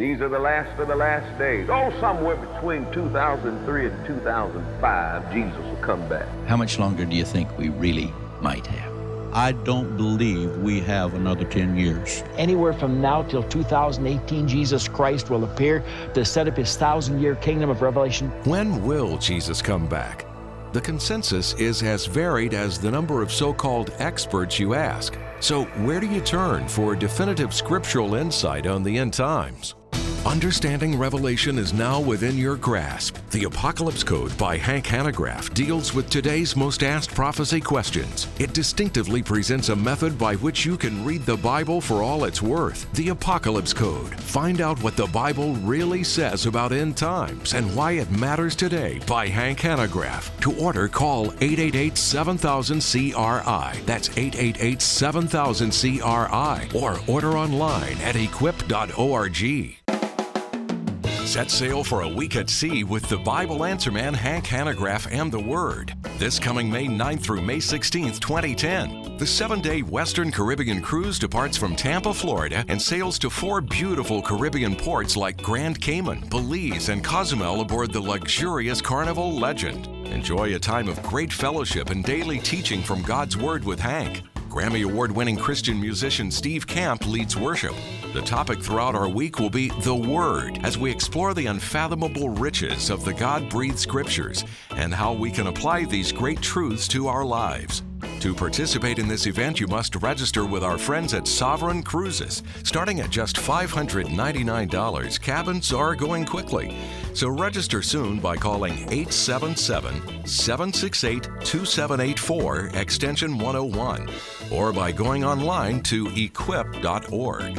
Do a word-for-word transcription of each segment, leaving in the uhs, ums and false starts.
These are the last of the last days. Oh, somewhere between two thousand three and two thousand five, Jesus will come back. How much longer do you think we really might have? I don't believe we have another ten years. Anywhere from now till two thousand eighteen, Jesus Christ will appear to set up his thousand-year kingdom of Revelation. When will Jesus come back? The consensus is as varied as the number of so-called experts you ask. So where do you turn for definitive scriptural insight on the end times? Understanding Revelation is now within your grasp. The Apocalypse Code by Hank Hanegraaff deals with today's most asked prophecy questions. It distinctively presents a method by which you can read the Bible for all it's worth. The Apocalypse Code. Find out what the Bible really says about end times and why it matters today by Hank Hanegraaff. To order, call eight eight eight, seven thousand, C R I. That's eight eight eight, seven thousand, C R I. Or order online at equip dot org. Set sail for a week at sea with the Bible Answer Man Hank Hanegraaff and the Word. This coming May ninth through May sixteenth, twenty ten. The seven-day Western Caribbean cruise departs from Tampa, Florida, and sails to four beautiful Caribbean ports like Grand Cayman, Belize, and Cozumel aboard the luxurious Carnival Legend. Enjoy a time of great fellowship and daily teaching from God's Word with Hank. Grammy Award-winning Christian musician Steve Camp leads worship. The topic throughout our week will be The Word, as we explore the unfathomable riches of the God-breathed Scriptures and how we can apply these great truths to our lives. To participate in this event, you must register with our friends at Sovereign Cruises. Starting at just five hundred ninety-nine dollars, cabins are going quickly. So register soon by calling eight seven seven, seven six eight, two seven eight four, extension one oh one, or by going online to equip dot org.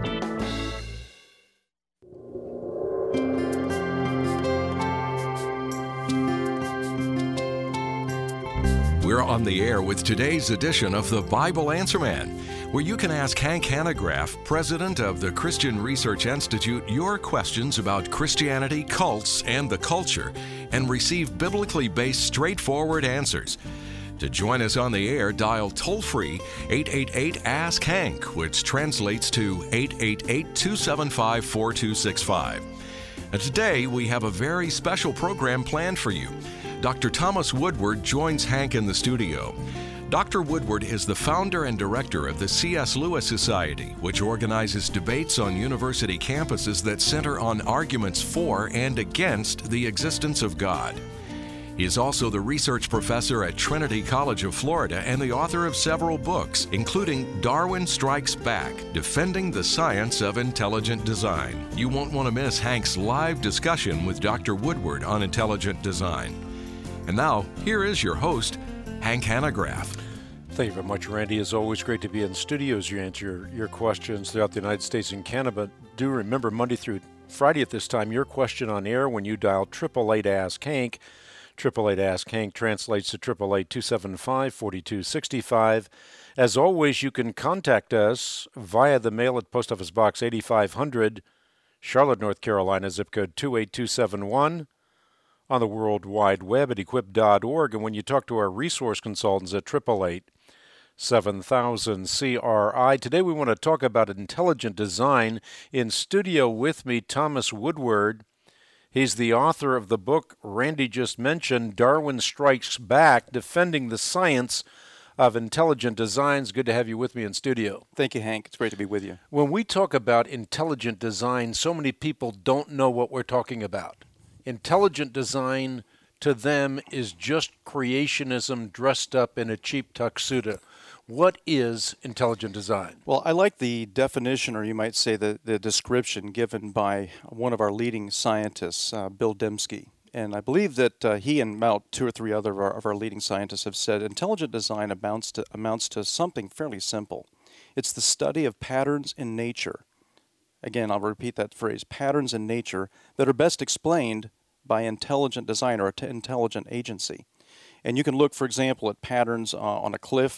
We're on the air with today's edition of the Bible Answer Man, where you can ask Hank Hanegraaff, president of the Christian Research Institute, your questions about Christianity, cults, and the culture, and receive biblically based, straightforward answers. To join us on the air, dial toll-free eight eight eight, ask Hank, which translates to eight eight eight, two seven five, four two six five. And today, we have a very special program planned for you. Doctor Thomas Woodward joins Hank in the studio. Doctor Woodward is the founder and director of the C S Lewis Society, which organizes debates on university campuses that center on arguments for and against the existence of God. He is also the research professor at Trinity College of Florida and the author of several books, including Darwin Strikes Back, Defending the Science of Intelligent Design. You won't want to miss Hank's live discussion with Doctor Woodward on intelligent design. And now, here is your host, Hank Hanegraaff. Thank you very much, Randy. It's always great to be in studio as you answer your, your questions throughout the United States and Canada. Do remember, Monday through Friday at this time, your question on air when you dial eight eight eight, ask Hank. eight eight eight, ask Hank translates to eight eight eight, two seven five, four two six five. As always, you can contact us via the mail at Post Office Box eighty-five hundred, Charlotte, North Carolina, zip code two eight two seven one. On the World Wide Web at equip dot org, and when you talk to our resource consultants at eight eight eight, seven thousand, C R I. Today we want to talk about intelligent design. In studio with me, Thomas Woodward. He's the author of the book Randy just mentioned, Darwin Strikes Back, Defending the Science of Intelligent Designs. Good to have you with me in studio. Thank you, Hank. It's great to be with you. When we talk about intelligent design, so many people don't know what we're talking about. Intelligent design to them is just creationism dressed up in a cheap tuxedo. What is intelligent design? Well, I like the definition, or you might say the, the description given by one of our leading scientists, uh, Bill Dembski. And I believe that uh, he and about two or three other of our, of our leading scientists have said intelligent design amounts to, amounts to something fairly simple. It's the study of patterns in nature. Again, I'll repeat that phrase, patterns in nature that are best explained by intelligent design or intelligent agency. And you can look, for example, at patterns uh, on a cliff,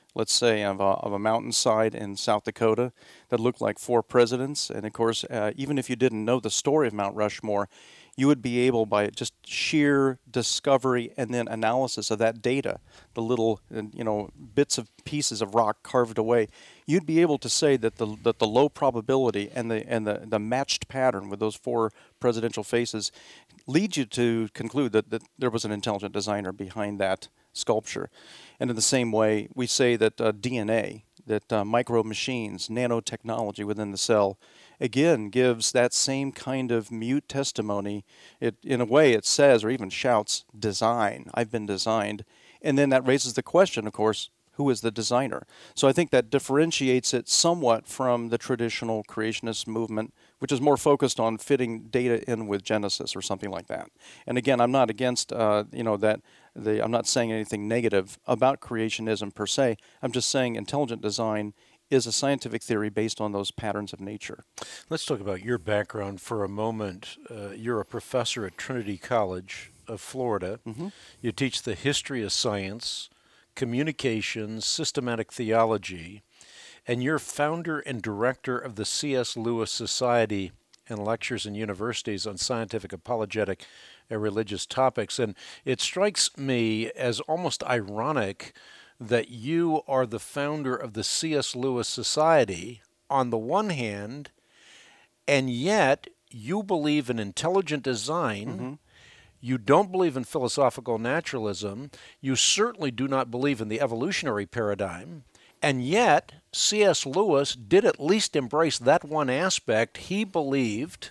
let's say, of a, of a mountainside in South Dakota that looked like four presidents. And of course, uh, even if you didn't know the story of Mount Rushmore, you would be able, by just sheer discovery and then analysis of that data, the little, you know, bits of pieces of rock carved away, you'd be able to say that the that the low probability and the and the, the matched pattern with those four presidential faces leads you to conclude that, that there was an intelligent designer behind that sculpture. And in the same way, we say that uh, D N A, that uh, micro machines, nanotechnology within the cell, again gives that same kind of mute testimony. It, in a way, it says or even shouts, design. I've been designed. And then that raises the question, of course, who is the designer? So I think that differentiates it somewhat from the traditional creationist movement, which is more focused on fitting data in with Genesis or something like that. And again, I'm not against, uh, you know, that the, I'm not saying anything negative about creationism per se. I'm just saying intelligent design is a scientific theory based on those patterns of nature. Let's talk about your background for a moment. Uh, you're a professor at Trinity College of Florida. Mm-hmm. You teach the history of science, communications, systematic theology, and you're founder and director of the C S Lewis Society and lectures in universities on scientific apologetic and religious topics. And it strikes me as almost ironic that you are the founder of the C S Lewis Society on the one hand, and yet you believe in intelligent design. Mm-hmm. You don't believe in philosophical naturalism. You certainly do not believe in the evolutionary paradigm. And yet, C S Lewis did at least embrace that one aspect. He believed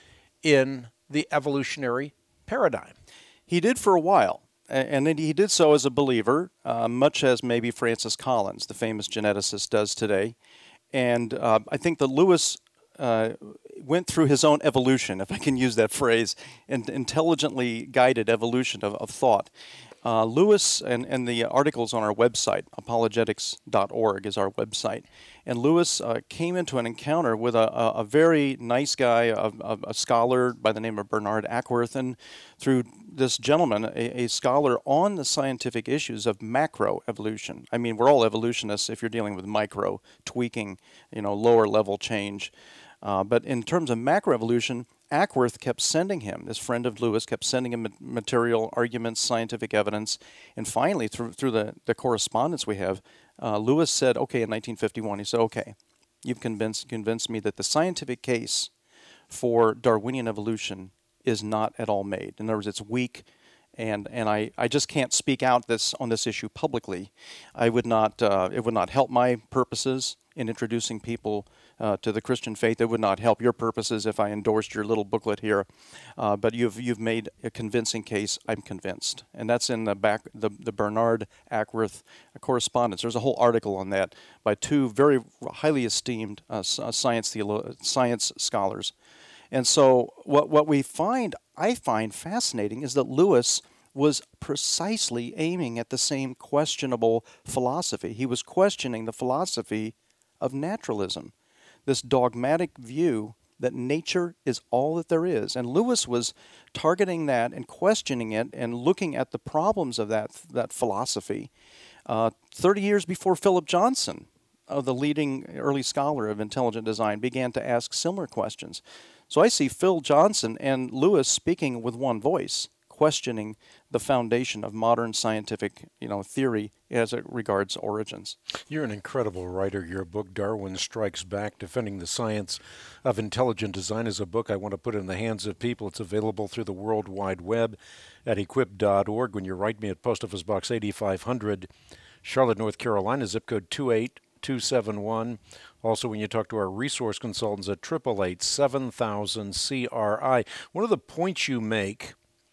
in the evolutionary paradigm. He did for a while. And he did so as a believer, uh, much as maybe Francis Collins, the famous geneticist, does today. And uh, I think that Lewis uh, went through his own evolution, if I can use that phrase, and intelligently guided evolution of, of thought. Uh, Lewis, and, and the articles on our website, apologetics dot org is our website, and Lewis uh, came into an encounter with a, a, a very nice guy, a, a, a scholar by the name of Bernard Ackworth, and through this gentleman, a, a scholar on the scientific issues of macroevolution. I mean, we're all evolutionists if you're dealing with micro, tweaking, you know, lower level change. Uh, but in terms of macroevolution, Ackworth kept sending him, this friend of Lewis kept sending him material, arguments, scientific evidence, and finally, through through the, the correspondence we have, uh, Lewis said, okay, in nineteen fifty-one, he said, okay, you've convinced, convinced me that the scientific case for Darwinian evolution is not at all made. In other words, it's weak, and and I, I just can't speak out this on this issue publicly. I would not, uh, it would not help my purposes in introducing people uh, to the Christian faith. It would not help your purposes if I endorsed your little booklet here. Uh, but you've you've made a convincing case. I'm convinced, and that's in the back the the Bernard Ackworth correspondence. There's a whole article on that by two very highly esteemed uh, science theolo- science scholars. And so what what we find, I find fascinating, is that Lewis was precisely aiming at the same questionable philosophy. He was questioning the philosophy of naturalism, this dogmatic view that nature is all that there is. And Lewis was targeting that and questioning it and looking at the problems of that, that philosophy uh, thirty years before Philip Johnson, uh, the leading early scholar of intelligent design, began to ask similar questions. So I see Phil Johnson and Lewis speaking with one voice, questioning the foundation of modern scientific, you know, theory as it regards origins. You're an incredible writer. Your book, Darwin Strikes Back, Defending the Science of Intelligent Design, is a book I want to put in the hands of people. It's available through the World Wide Web at equip dot org. When you write me at Post Office Box eighty-five hundred, Charlotte, North Carolina, zip code two eight two seven one. Also, when you talk to our resource consultants at eight eight eight, seven thousand, C R I. One of the points you make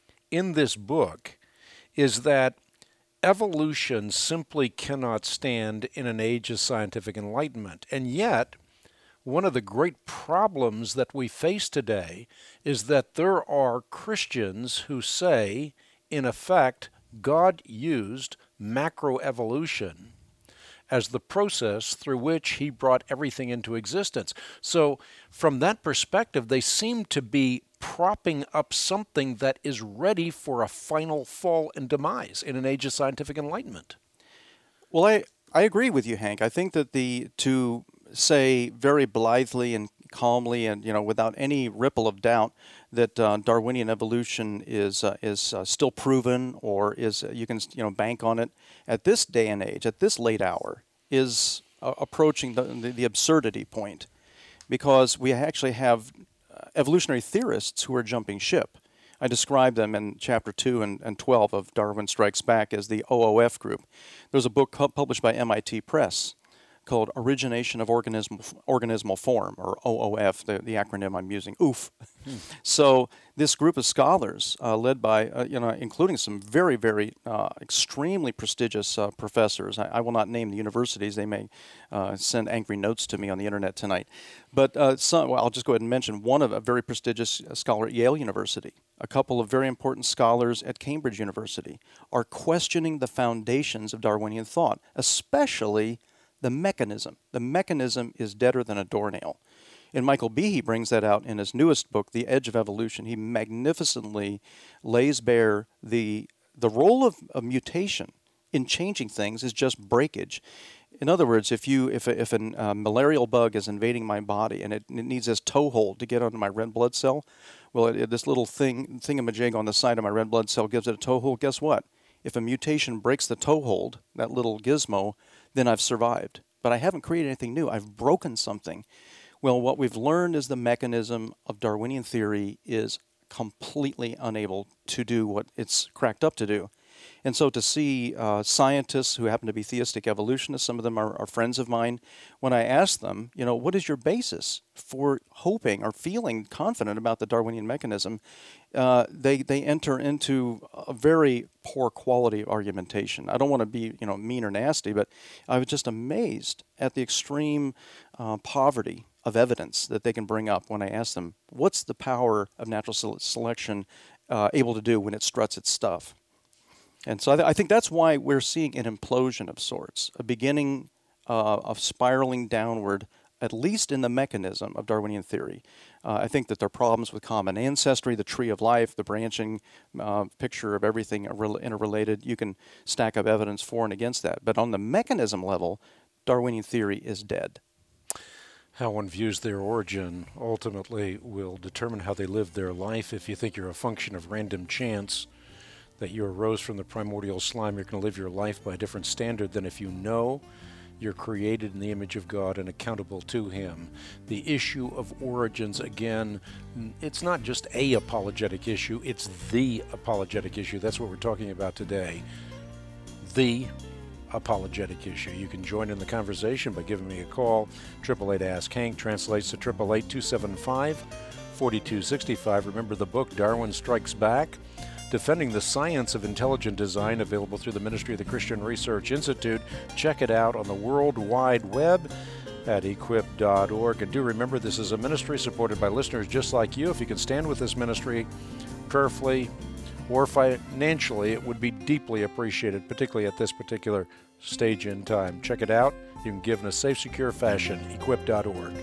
in this book is that evolution simply cannot stand in an age of scientific enlightenment. And yet, one of the great problems that we face today is that there are Christians who say, in effect, God used macroevolution as the process through which he brought everything into existence. So from that perspective, they seem to be propping up something that is ready for a final fall and demise in an age of scientific enlightenment. Well, I, I agree with you, Hank. I think that the to say very blithely and calmly and, you know, without any ripple of doubt that uh, Darwinian evolution is uh, is uh, still proven, or is uh, you can you know bank on it at this day and age, at this late hour, is uh, approaching the, the the absurdity point, because we actually have uh, evolutionary theorists who are jumping ship. I described them in chapter two and, and twelve of Darwin Strikes Back as the O O F group. There's a book co- published by M I T Press called Origination of Organismal, Organismal Form, or O O F, the, the acronym I'm using, OOF. Hmm. So this group of scholars, uh, led by, uh, you know, including some very, very uh, extremely prestigious uh, professors. I, I will not name the universities. They may uh, send angry notes to me on the internet tonight. But uh, some, well, I'll just go ahead and mention one of a very prestigious scholar at Yale University. A couple of very important scholars at Cambridge University are questioning the foundations of Darwinian thought, especially the mechanism. The mechanism is deader than a doornail. And Michael Behe brings that out in his newest book, The Edge of Evolution. He magnificently lays bare the, the role of, of mutation in changing things is just breakage. In other words, if you if a, if a uh, malarial bug is invading my body and it, it needs this toehold to get onto my red blood cell, well, it, it, this little thing thingamajig on the side of my red blood cell gives it a toehold. Guess what? If a mutation breaks the toehold, that little gizmo, then I've survived. But I haven't created anything new. I've broken something. Well, what we've learned is the mechanism of Darwinian theory is completely unable to do what it's cracked up to do. And so to see uh, scientists who happen to be theistic evolutionists, some of them are, are friends of mine, when I ask them, you know, what is your basis for hoping or feeling confident about the Darwinian mechanism, uh, they, they enter into a very poor quality of argumentation. I don't want to be, you know, mean or nasty, but I was just amazed at the extreme uh, poverty of evidence that they can bring up when I ask them, what's the power of natural se- selection uh, able to do when it struts its stuff? And so I, th- I think that's why we're seeing an implosion of sorts, a beginning uh, of spiraling downward, at least in the mechanism of Darwinian theory. Uh, I think that there are problems with common ancestry, the tree of life, the branching uh, picture of everything interrelated. You can stack up evidence for and against that. But on the mechanism level, Darwinian theory is dead. How one views their origin ultimately will determine how they live their life. If you think you're a function of random chance, that you arose from the primordial slime, you're going to live your life by a different standard than if you know you're created in the image of God and accountable to Him. The issue of origins, again, it's not just a apologetic issue, it's the apologetic issue. That's what we're talking about today. The apologetic issue. You can join in the conversation by giving me a call. triple eight Ask Hank translates to triple eight two seven five four two six five. Remember the book Darwin Strikes Back? Defending the Science of Intelligent Design, available through the Ministry of the Christian Research Institute. Check it out on the World Wide Web at equip dot org. And do remember, this is a ministry supported by listeners just like you. If you can stand with this ministry prayerfully or financially, it would be deeply appreciated, particularly at this particular stage in time. Check it out. You can give in a safe, secure fashion. equip dot org.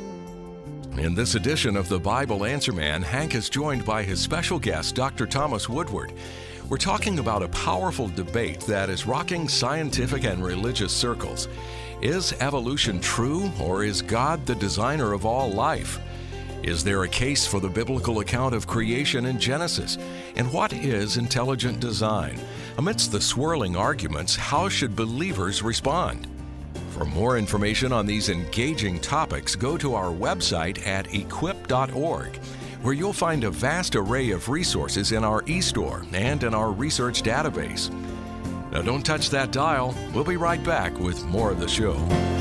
In this edition of the Bible Answer Man, Hank is joined by his special guest, Doctor Thomas Woodward. We're talking about a powerful debate that is rocking scientific and religious circles. Is evolution true, or is God the designer of all life? Is there a case for the biblical account of creation in Genesis? And what is intelligent design? Amidst the swirling arguments, how should believers respond? For more information on these engaging topics, go to our website at equip dot org, where you'll find a vast array of resources in our e-store and in our research database. Now don't touch that dial. We'll be right back with more of the show.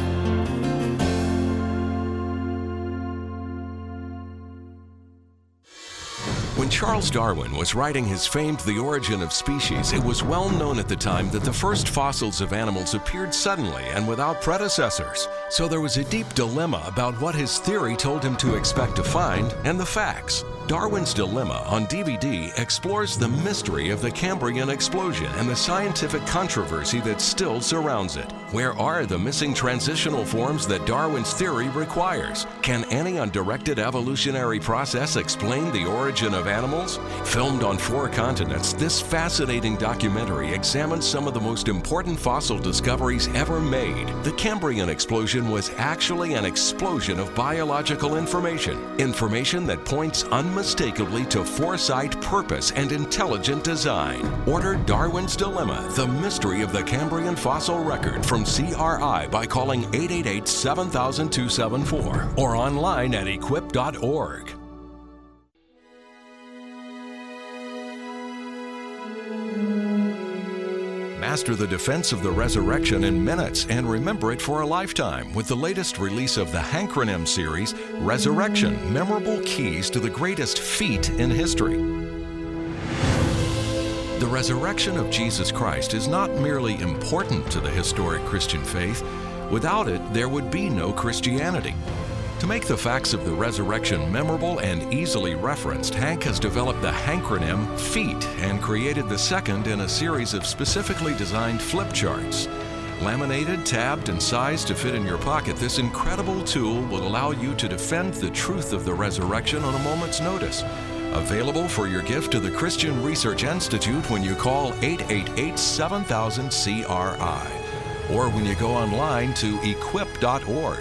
When Charles Darwin was writing his famed The Origin of Species, it was well known at the time that the first fossils of animals appeared suddenly and without predecessors. So there was a deep dilemma about what his theory told him to expect to find and the facts. Darwin's Dilemma on D V D explores the mystery of the Cambrian explosion and the scientific controversy that still surrounds it. Where are the missing transitional forms that Darwin's theory requires? Can any undirected evolutionary process explain the origin of animals? Filmed on four continents, this fascinating documentary examines some of the most important fossil discoveries ever made. The Cambrian explosion was actually an explosion of biological information. Information that points unmistakably to foresight, purpose, and intelligent design. Order Darwin's Dilemma, The Mystery of the Cambrian Fossil Record from C R I by calling eight eight eight, seven thousand, two seven four or online at equip dot org. Master the defense of the resurrection in minutes and remember it for a lifetime with the latest release of the Hankronym series, Resurrection, Memorable Keys to the Greatest Feat in History. The resurrection of Jesus Christ is not merely important to the historic Christian faith. Without it, there would be no Christianity. To make the facts of the resurrection memorable and easily referenced, Hank has developed the Hankronym Feat and created the second in a series of specifically designed flip charts. Laminated, tabbed, and sized to fit in your pocket, this incredible tool will allow you to defend the truth of the resurrection on a moment's notice. Available for your gift to the Christian Research Institute when you call eight eight eight, seven thousand, C R I or when you go online to equip dot org.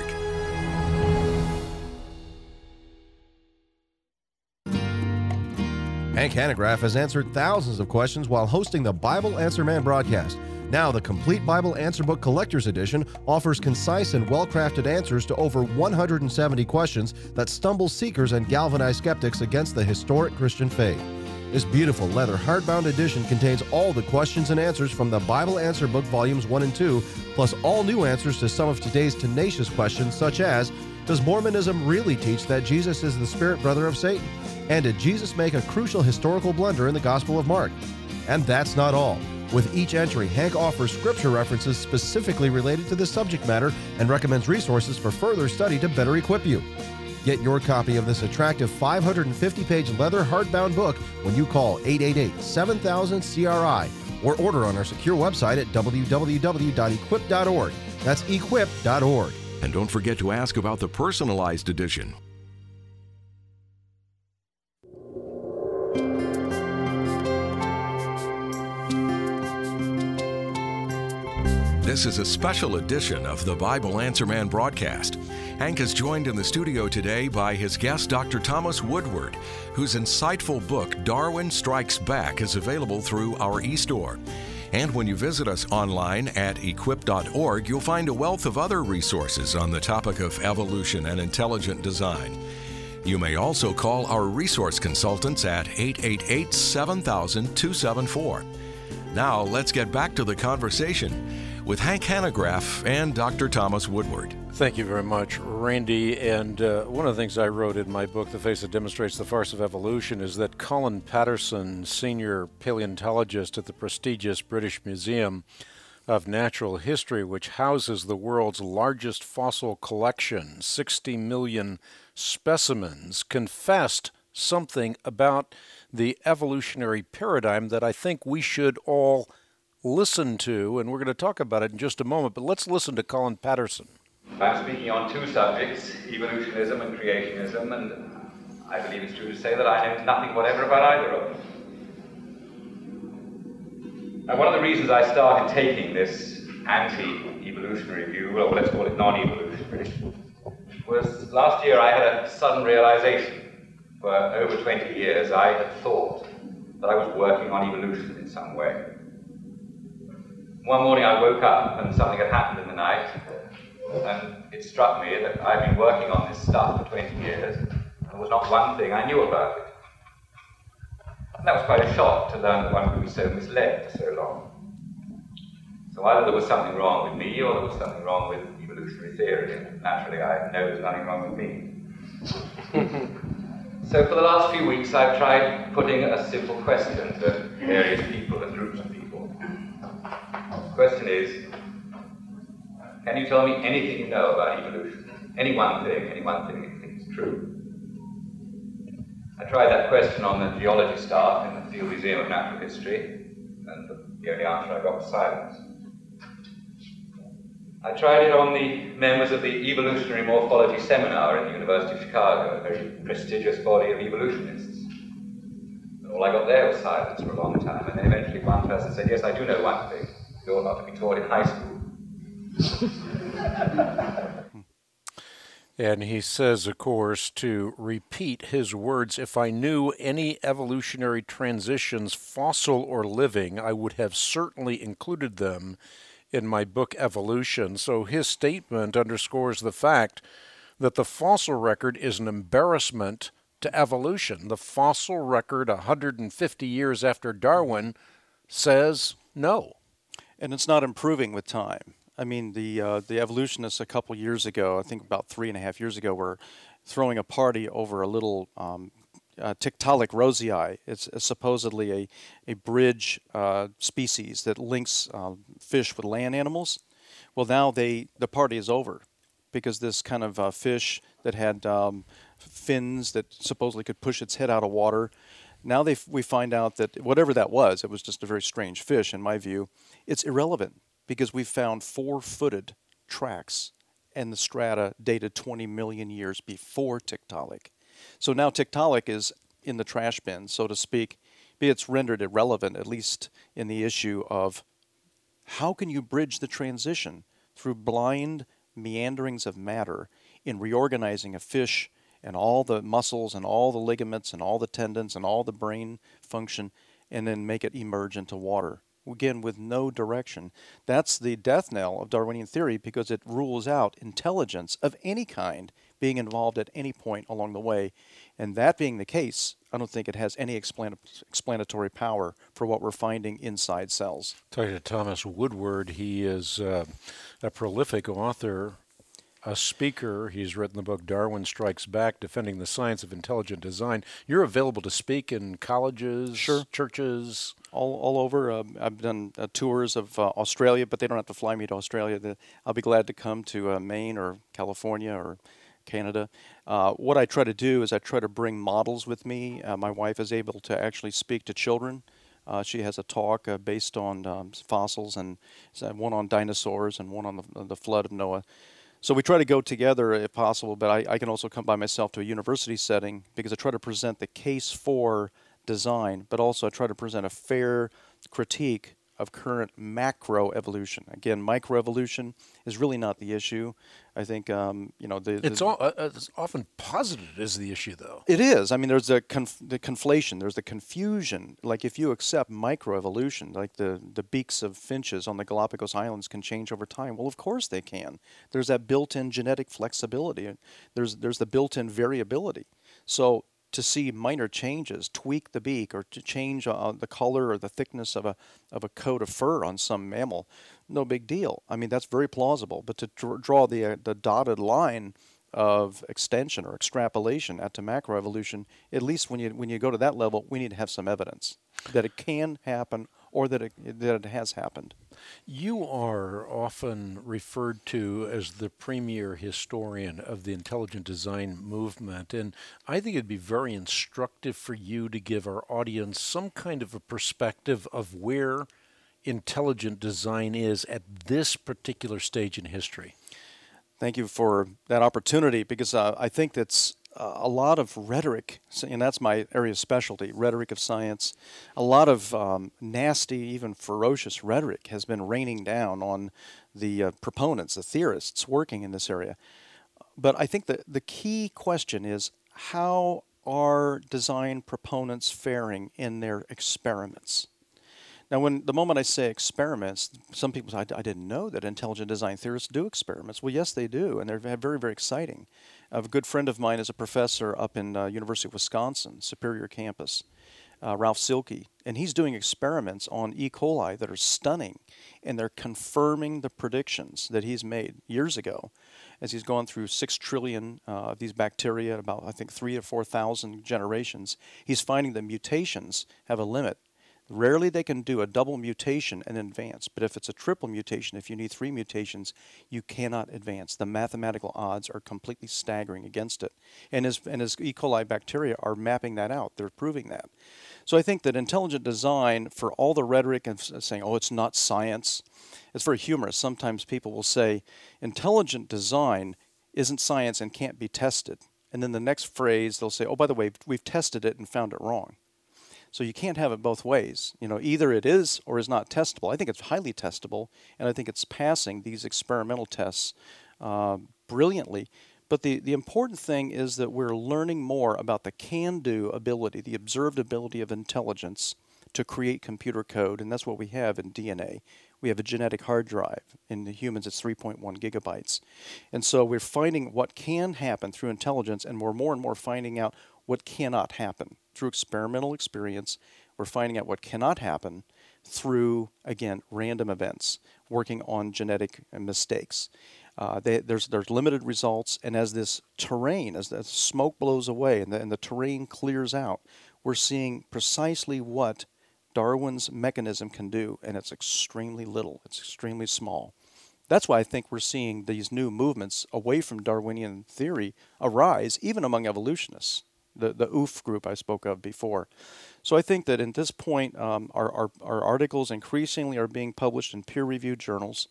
Hank Hanegraaff has answered thousands of questions while hosting the Bible Answer Man broadcast. Now, the Complete Bible Answer Book Collector's Edition offers concise and well-crafted answers to over one hundred seventy questions that stumble seekers and galvanize skeptics against the historic Christian faith. This beautiful leather hardbound edition contains all the questions and answers from the Bible Answer Book Volumes one and two, plus all new answers to some of today's tenacious questions such as, does Mormonism really teach that Jesus is the spirit brother of Satan? And did Jesus make a crucial historical blunder in the Gospel of Mark? And that's not all. With each entry, Hank offers scripture references specifically related to this subject matter and recommends resources for further study to better equip you. Get your copy of this attractive five hundred fifty page leather hardbound book when you call eight eight eight, seven thousand, C R I or order on our secure website at w w w dot equip dot org. That's equip dot org. And don't forget to ask about the personalized edition. This is a special edition of the Bible Answer Man broadcast. Hank is joined in the studio today by his guest, Doctor Thomas Woodward, whose insightful book, Darwin Strikes Back, is available through our e-store. And when you visit us online at equip dot org, you'll find a wealth of other resources on the topic of evolution and intelligent design. You may also call our resource consultants at eight eight eight, seven thousand, two seven four. Now, let's get back to the conversation with Hank Hanegraaff and Doctor Thomas Woodward. Thank you very much, Randy. And uh, one of the things I wrote in my book, The Face That Demonstrates the Farce of Evolution, is that Colin Patterson, senior paleontologist at the prestigious British Museum of Natural History, which houses the world's largest fossil collection, sixty million specimens, confessed something about the evolutionary paradigm that I think we should all listen to, and we're going to talk about it in just a moment, but let's listen to Colin Patterson. I'm speaking on two subjects, evolutionism and creationism, and I believe it's true to say that I know nothing whatever about either of them. Now, one of the reasons I started taking this anti-evolutionary view, or let's call it non-evolutionary, was last year I had a sudden realization. For over twenty years I had thought that I was working on evolution in some way. One morning I woke up and something had happened in the night, and it struck me that I'd been working on this stuff for twenty years, and there was not one thing I knew about it. And that was quite a shock to learn that one could be so misled for so long. So either there was something wrong with me, or there was something wrong with evolutionary theory, and naturally I know there's nothing wrong with me. So for the last few weeks I've tried putting a simple question to various people and groups of people. The question is, can you tell me anything you know about evolution? Any one thing, any one thing you think is true? I tried that question on the geology staff in the Field Museum of Natural History, and the only answer I got was silence. I tried it on the members of the Evolutionary Morphology Seminar in the University of Chicago, a very prestigious body of evolutionists. And all I got there was silence for a long time, and then eventually one person said, yes, I do know one thing. You ought not to be taught in high school. And he says, of course, to repeat his words, if I knew any evolutionary transitions, fossil or living, I would have certainly included them in my book Evolution. So his statement underscores the fact that the fossil record is an embarrassment to evolution. The fossil record, one hundred fifty years after Darwin, says no. And it's not improving with time. I mean, the uh, the evolutionists a couple years ago, I think about three and a half years ago, were throwing a party over a little um, uh, Tiktaalik rosei. It's, it's supposedly a, a bridge uh, species that links uh, fish with land animals. Well, now they the party is over because this kind of uh, fish that had um, fins that supposedly could push its head out of water, now they f we find out that whatever that was, it was just a very strange fish in my view. It's irrelevant, because we found four-footed tracks, and the strata dated twenty million years before Tiktaalik. So now Tiktaalik is in the trash bin, so to speak. It's rendered irrelevant, at least in the issue of how can you bridge the transition through blind meanderings of matter in reorganizing a fish and all the muscles and all the ligaments and all the tendons and all the brain function, and then make it emerge into water. Again, with no direction. That's the death knell of Darwinian theory, because it rules out intelligence of any kind being involved at any point along the way. And that being the case, I don't think it has any explan explanatory power for what we're finding inside cells. Talking to Thomas Woodward, he is uh, a prolific author, a speaker. He's written the book Darwin Strikes Back, Defending the Science of Intelligent Design. You're available to speak in colleges, sure. churches? All, all over. Uh, I've done uh, tours of uh, Australia, but they don't have to fly me to Australia. The, I'll be glad to come to uh, Maine or California or Canada. Uh, what I try to do is I try to bring models with me. Uh, my wife is able to actually speak to children. Uh, she has a talk uh, based on um, fossils, and one on dinosaurs and one on the, the flood of Noah. So we try to go together if possible, but I, I can also come by myself to a university setting, because I try to present the case for design, but also I try to present a fair critique of current macroevolution. Again, microevolution is really not the issue. I think um, you know the, the it's, all, uh, it's often posited as the issue, though. It is. I mean, there's a conf the conflation. There's the confusion. Like if you accept microevolution, like the the beaks of finches on the Galapagos Islands can change over time. Well, of course they can. There's that built-in genetic flexibility. There's there's the built-in variability. So to see minor changes, tweak the beak, or to change uh, the color or the thickness of a of a coat of fur on some mammal, no big deal. I mean, that's very plausible. But to dr draw the uh, the dotted line of extension or extrapolation out to macroevolution, at least when you when you go to that level, we need to have some evidence that it can happen or that it that it has happened. You are often referred to as the premier historian of the intelligent design movement, and I think it'd be very instructive for you to give our audience some kind of a perspective of where intelligent design is at this particular stage in history. Thank you for that opportunity, because uh, I think that's uh, a lot of rhetoric, and that's my area of specialty, rhetoric of science. A lot of um, nasty, even ferocious rhetoric has been raining down on the uh, proponents, the theorists working in this area. But I think that the key question is, how are design proponents faring in their experiments? Now, when the moment I say experiments, some people say, I, I didn't know that intelligent design theorists do experiments. Well, yes, they do, and they're very, very exciting. A good friend of mine is a professor up in uh, University of Wisconsin, Superior Campus, uh, Ralph Silke, and he's doing experiments on E. coli that are stunning, and they're confirming the predictions that he's made years ago, as he's gone through six trillion uh, of these bacteria, about, I think, three or four thousand generations. He's finding that mutations have a limit. Rarely they can do a double mutation and advance, but if it's a triple mutation, if you need three mutations, you cannot advance. The mathematical odds are completely staggering against it. And his, and his E. coli bacteria are mapping that out. They're proving that. So I think that intelligent design, for all the rhetoric and saying, oh, it's not science, it's very humorous. Sometimes people will say, intelligent design isn't science and can't be tested. And then the next phrase, they'll say, oh, by the way, we've tested it and found it wrong. So you can't have it both ways. You know, either it is or is not testable. I think it's highly testable, and I think it's passing these experimental tests uh, brilliantly. But the, the important thing is that we're learning more about the can-do ability, the observed ability of intelligence to create computer code, and that's what we have in D N A. We have a genetic hard drive. In the humans, it's three point one gigabytes. And so we're finding what can happen through intelligence, and we're more and more finding out what cannot happen. Through experimental experience, we're finding out what cannot happen through, again, random events, working on genetic mistakes. Uh, they, there's, there's limited results, and as this terrain, as the smoke blows away and the, and the terrain clears out, we're seeing precisely what Darwin's mechanism can do, and it's extremely little. It's extremely small. That's why I think we're seeing these new movements away from Darwinian theory arise, even among evolutionists, the, the O O F group I spoke of before. So I think that at this point, um, our, our, our articles increasingly are being published in peer-reviewed journals.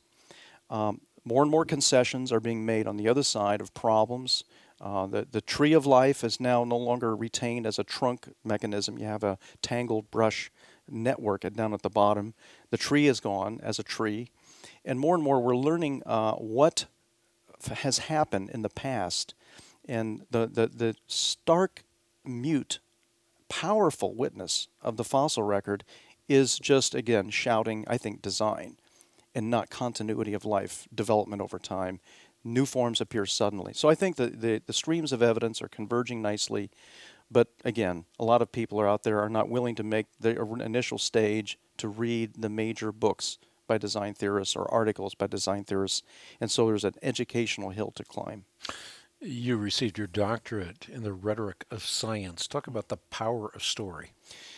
Um, more and more concessions are being made on the other side of problems. Uh, the, the tree of life is now no longer retained as a trunk mechanism. You have a tangled brush network down at the bottom. The tree is gone as a tree. And more and more we're learning uh, what f- has happened in the past. And the, the, the stark, mute, powerful witness of the fossil record is just, again, shouting, I think, design and not continuity of life, development over time. New forms appear suddenly. So I think that the, the streams of evidence are converging nicely. But again, a lot of people are out there are not willing to make the initial stage to read the major books by design theorists or articles by design theorists. And so there's an educational hill to climb. You received your doctorate in the rhetoric of science. Talk about the power of story.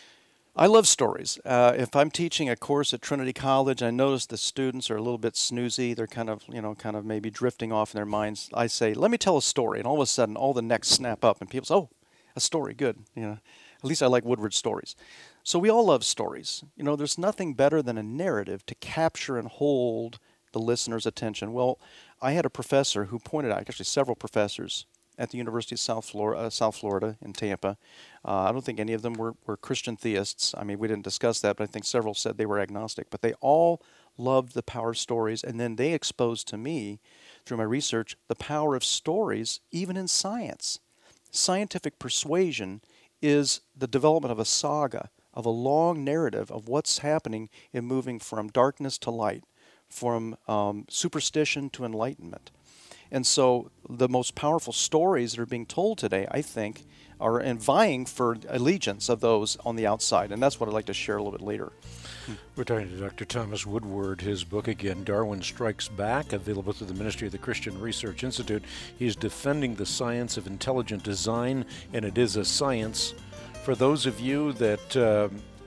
I love stories. Uh, if I'm teaching a course at Trinity College, I notice the students are a little bit snoozy. They're kind of, you know, kind of maybe drifting off in their minds. I say, let me tell a story. And all of a sudden, all the necks snap up and people say, oh, a story, good. You know, at least I like Woodward's stories. So we all love stories. You know, there's nothing better than a narrative to capture and hold the listener's attention. Well, I had a professor who pointed out, actually several professors at the University of South Florida, uh, South Florida in Tampa. Uh, I don't think any of them were, were Christian theists. I mean, we didn't discuss that, but I think several said they were agnostic. But they all loved the power of stories, and then they exposed to me, through my research, the power of stories even in science. Scientific persuasion is the development of a saga, of a long narrative of what's happening in moving from darkness to light, from um, superstition to enlightenment. And so the most powerful stories that are being told today, I think, are in vying for allegiance of those on the outside. And that's what I'd like to share a little bit later. We're talking to Doctor Thomas Woodward. His book, again, Darwin Strikes Back, available through the Ministry of the Christian Research Institute. He's defending the science of intelligent design, and it is a science. For those of you that uh,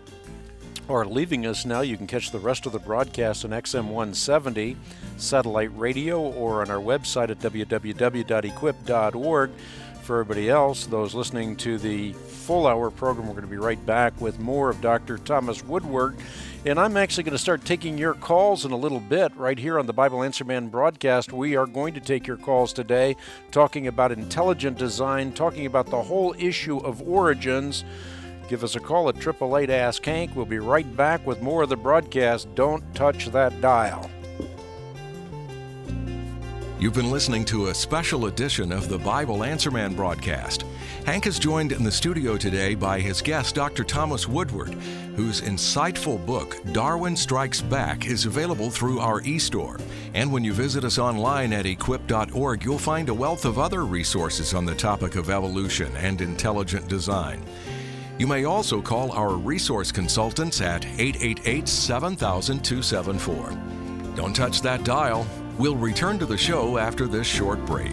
are leaving us now, you can catch the rest of the broadcast on X M one seventy, satellite radio, or on our website at w w w dot equip dot org. For everybody else, those listening to the full hour program, we're going to be right back with more of Doctor Thomas Woodward. And I'm actually going to start taking your calls in a little bit right here on the Bible Answer Man broadcast. We are going to take your calls today, talking about intelligent design, talking about the whole issue of origins. Give us a call at eight eight eight, ask Hank. We'll be right back with more of the broadcast. Don't touch that dial. You've been listening to a special edition of the Bible Answer Man broadcast. Hank is joined in the studio today by his guest, Doctor Thomas Woodward, whose insightful book, Darwin Strikes Back, is available through our e-store. And when you visit us online at equip dot org, you'll find a wealth of other resources on the topic of evolution and intelligent design. You may also call our resource consultants at eight eight eight, seven thousand, two seven four. Don't touch that dial. We'll return to the show after this short break.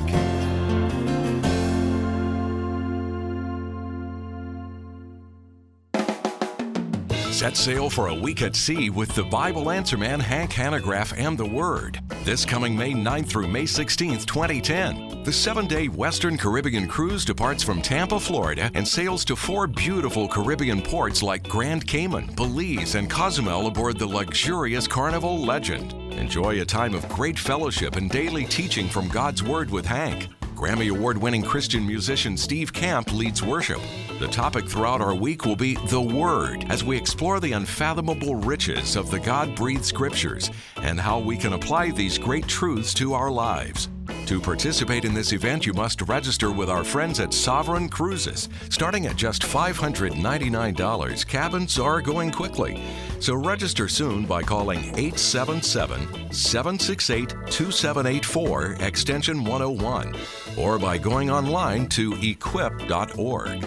Set sail for a week at sea with the Bible Answer Man Hank Hanegraaff and the Word. This coming May ninth through May sixteenth, twenty ten. The seven-day Western Caribbean cruise departs from Tampa, Florida, and sails to four beautiful Caribbean ports like Grand Cayman, Belize, and Cozumel aboard the luxurious Carnival Legend. Enjoy a time of great fellowship and daily teaching from God's Word with Hank. Grammy Award-winning Christian musician Steve Camp leads worship. The topic throughout our week will be the Word, as we explore the unfathomable riches of the God-breathed Scriptures and how we can apply these great truths to our lives. To participate in this event, you must register with our friends at Sovereign Cruises. Starting at just five hundred ninety-nine dollars, cabins are going quickly. So register soon by calling eight seven seven, seven six eight, two seven eight four, extension one oh one, or by going online to equip dot org.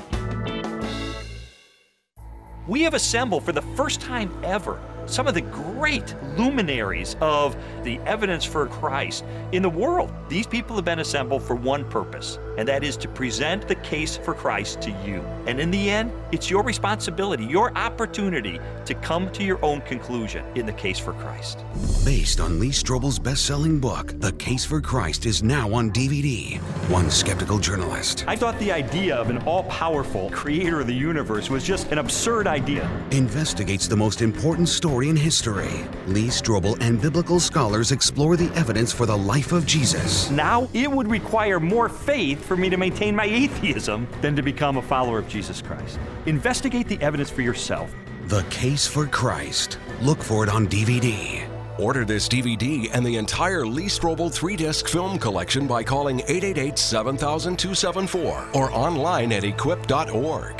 We have assembled for the first time ever some of the great luminaries of the evidence for Christ in the world. These people have been assembled for one purpose, and that is to present the case for Christ to you. And in the end, it's your responsibility, your opportunity to come to your own conclusion in the case for Christ. Based on Lee Strobel's best-selling book, The Case for Christ is now on D V D. One skeptical journalist I thought the idea of an all-powerful creator of the universe was just an absurd idea. Investigates the most important story in history. Lee Strobel and biblical scholars explore the evidence for the life of Jesus. Now, it would require more faith for me to maintain my atheism than to become a follower of Jesus Christ. Investigate the evidence for yourself. The Case for Christ. Look for it on D V D. Order this D V D and the entire Lee Strobel three-disc film collection by calling eight eight eight, seven thousand, two seven four or online at equip dot org.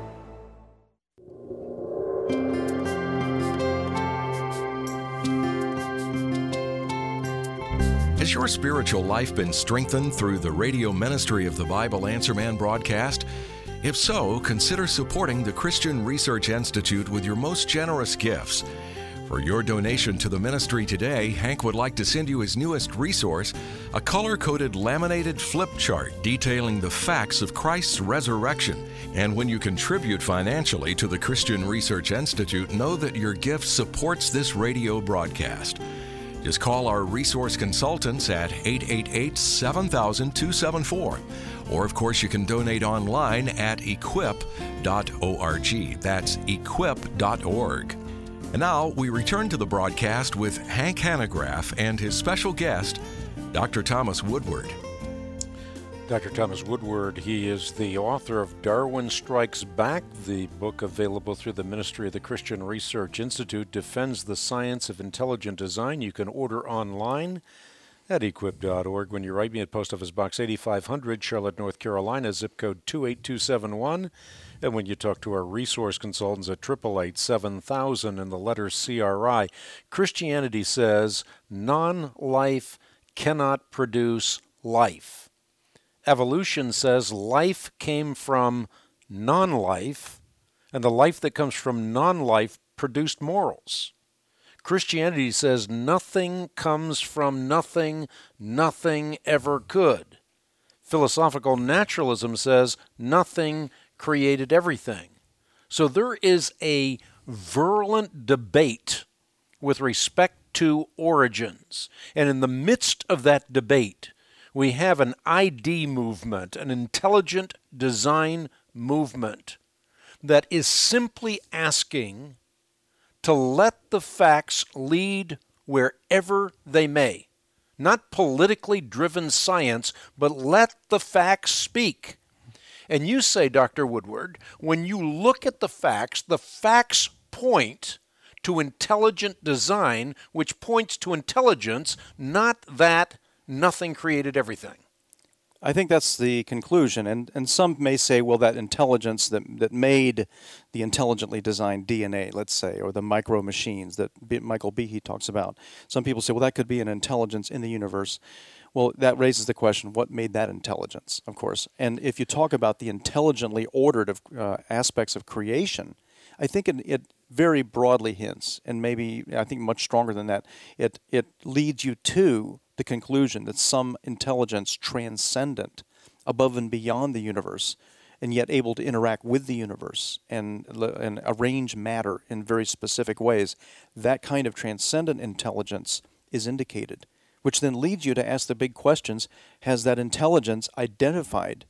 Has your spiritual life been strengthened through the radio ministry of the Bible Answer Man broadcast? If so, consider supporting the Christian Research Institute with your most generous gifts. For your donation to the ministry today, Hank would like to send you his newest resource, a color-coded laminated flip chart detailing the facts of Christ's resurrection. And when you contribute financially to the Christian Research Institute, know that your gift supports this radio broadcast. Just call our resource consultants at eight eight eight, seven thousand, two seven four. Or, of course, you can donate online at equip dot org. That's equip dot org. And now we return to the broadcast with Hank Hanegraaff and his special guest, Doctor Thomas Woodward. Doctor Thomas Woodward, he is the author of Darwin Strikes Back. The book, available through the Ministry of the Christian Research Institute, defends the science of intelligent design. You can order online at equip dot org. When you write me at Post Office Box eighty-five hundred, Charlotte, North Carolina, zip code two eight two seven one. And when you talk to our resource consultants at eight eight eight, seven thousand and the letter C R I, Christianity says non-life cannot produce life. Evolution says life came from non-life, and the life that comes from non-life produced morals. Christianity says nothing comes from nothing, nothing ever could. Philosophical naturalism says nothing created everything. So there is a virulent debate with respect to origins. And in the midst of that debate, we have an I D movement, an intelligent design movement, that is simply asking to let the facts lead wherever they may. Not politically driven science, but let the facts speak. And you say, Doctor Woodward, when you look at the facts, the facts point to intelligent design, which points to intelligence, not that nothing created everything. I think that's the conclusion, and, and some may say, well, that intelligence that, that made the intelligently designed D N A, let's say, or the micro machines that B- Michael Behe talks about. Some people say, well, that could be an intelligence in the universe. Well, that raises the question, what made that intelligence, of course? And if you talk about the intelligently ordered of, uh, aspects of creation, I think it, it very broadly hints, and maybe I think much stronger than that, it it leads you to the conclusion that some intelligence transcendent, above and beyond the universe, and yet able to interact with the universe and, and arrange matter in very specific ways, that kind of transcendent intelligence is indicated, which then leads you to ask the big questions. Has that intelligence identified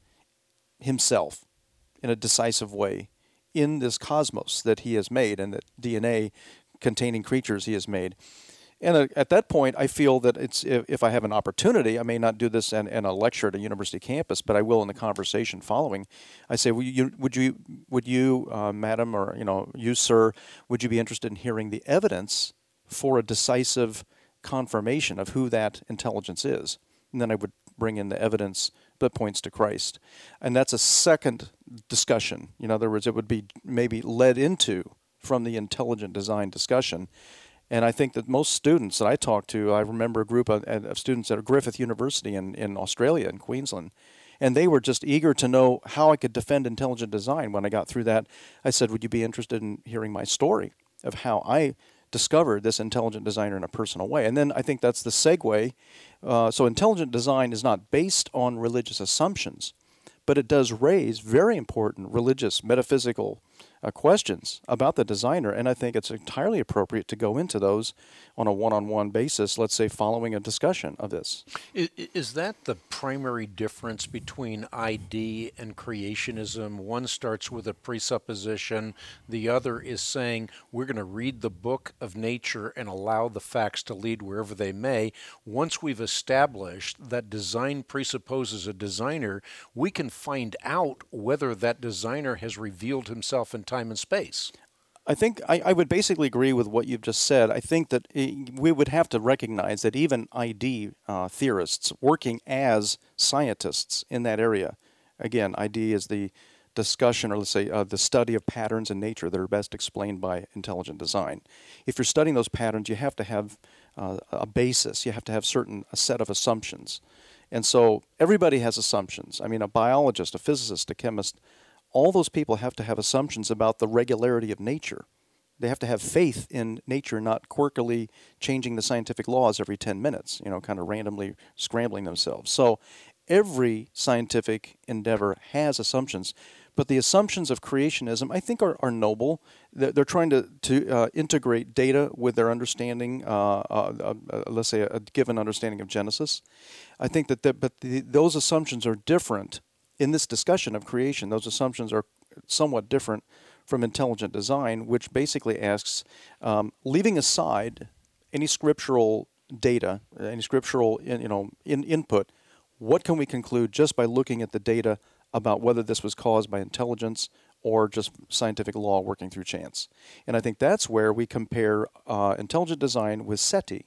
himself in a decisive way in this cosmos that he has made and that D N A containing creatures he has made? And at that point, I feel that it's if I have an opportunity, I may not do this in, in a lecture at a university campus, but I will in the conversation following. I say, would you, would you, would you uh, madam, or you know, you, sir, would you be interested in hearing the evidence for a decisive confirmation of who that intelligence is? And then I would bring in the evidence that points to Christ. And that's a second discussion. In other words, it would be maybe led into from the intelligent design discussion. And I think that most students that I talk to, I remember a group of, of students at Griffith University in, in Australia, in Queensland, and they were just eager to know how I could defend intelligent design. When I got through that, I said, would you be interested in hearing my story of how I discovered this intelligent designer in a personal way? And then I think that's the segue. Uh, so intelligent design is not based on religious assumptions, but it does raise very important religious, metaphysical uh, questions about the designer, and I think it's entirely appropriate to go into those on a one-on-one basis, let's say following a discussion of this. Is, is that the primary difference between I D and creationism? One starts with a presupposition, the other is saying we're going to read the book of nature and allow the facts to lead wherever they may. Once we've established that design presupposes a designer, we can find out whether that designer has revealed himself in time and space. I think I, I would basically agree with what you've just said. I think that it, we would have to recognize that even I D uh, theorists working as scientists in that area, again, I D is the discussion, or let's say uh, the study of patterns in nature that are best explained by intelligent design. If you're studying those patterns, you have to have uh, a basis. You have to have certain a set of assumptions. And so everybody has assumptions. I mean, a biologist, a physicist, a chemist, all those people have to have assumptions about the regularity of nature. They have to have faith in nature not quirkily changing the scientific laws every ten minutes, you know, kind of randomly scrambling themselves. So every scientific endeavor has assumptions, but the assumptions of creationism, I think, are, are noble. They're, they're trying to, to uh, integrate data with their understanding, uh, uh, uh, let's say a given understanding of Genesis. I think that, the, but the, those assumptions are different. In this discussion of creation, those assumptions are somewhat different from intelligent design, which basically asks, um, leaving aside any scriptural data, any scriptural in, you know, in, input, what can we conclude just by looking at the data about whether this was caused by intelligence or just scientific law working through chance? And I think that's where we compare uh, intelligent design with SETI,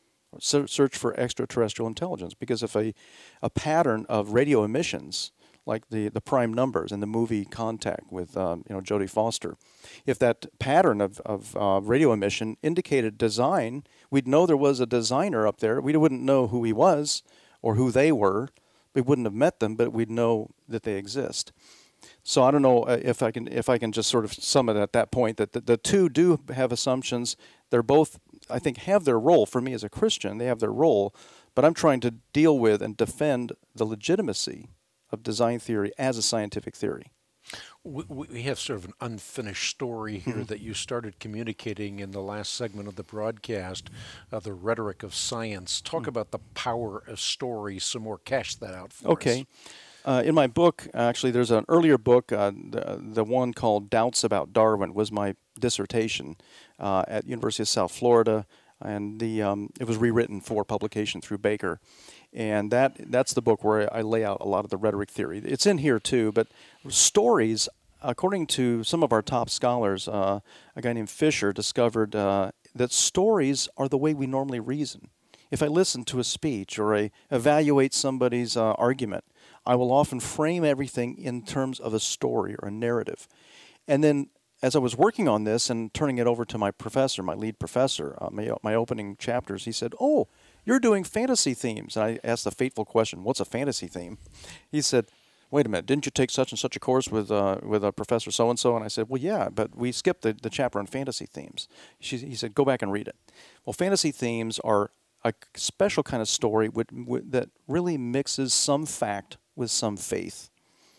search for extraterrestrial intelligence, because if a, a pattern of radio emissions, like the, the prime numbers in the movie Contact with um, you know, Jodie Foster, if that pattern of, of uh, radio emission indicated design, we'd know there was a designer up there. We wouldn't know who he was or who they were. We wouldn't have met them, but we'd know that they exist. So I don't know if I can if I can just sort of sum it at that point, that the, the two do have assumptions. They're both, I think, have their role. For me as a Christian, they have their role, but I'm trying to deal with and defend the legitimacy of design theory as a scientific theory. We, we have sort of an unfinished story here that you started communicating in the last segment of the broadcast, uh, the rhetoric of science. Talk mm. about the power of story some more. Cash that out for okay. us. Uh, in my book, actually, there's an earlier book, uh, the, the one called Doubts About Darwin was my dissertation uh, at University of South Florida, and the um, it was rewritten for publication through Baker. And that that's the book where I lay out a lot of the rhetoric theory. It's in here too, but stories, according to some of our top scholars, uh, a guy named Fisher discovered uh, that stories are the way we normally reason. If I listen to a speech or I evaluate somebody's uh, argument, I will often frame everything in terms of a story or a narrative. And then as I was working on this and turning it over to my professor, my lead professor, uh, my, my opening chapters, he said, "Oh, you're doing fantasy themes." And I asked the fateful question, "What's a fantasy theme?" He said, "Wait a minute, didn't you take such and such a course with uh, with a professor so-and-so?" And I said, "Well, yeah, but we skipped the, the chapter on fantasy themes." She, he said, "Go back and read it." Well, fantasy themes are a special kind of story with, with, that really mixes some fact with some faith.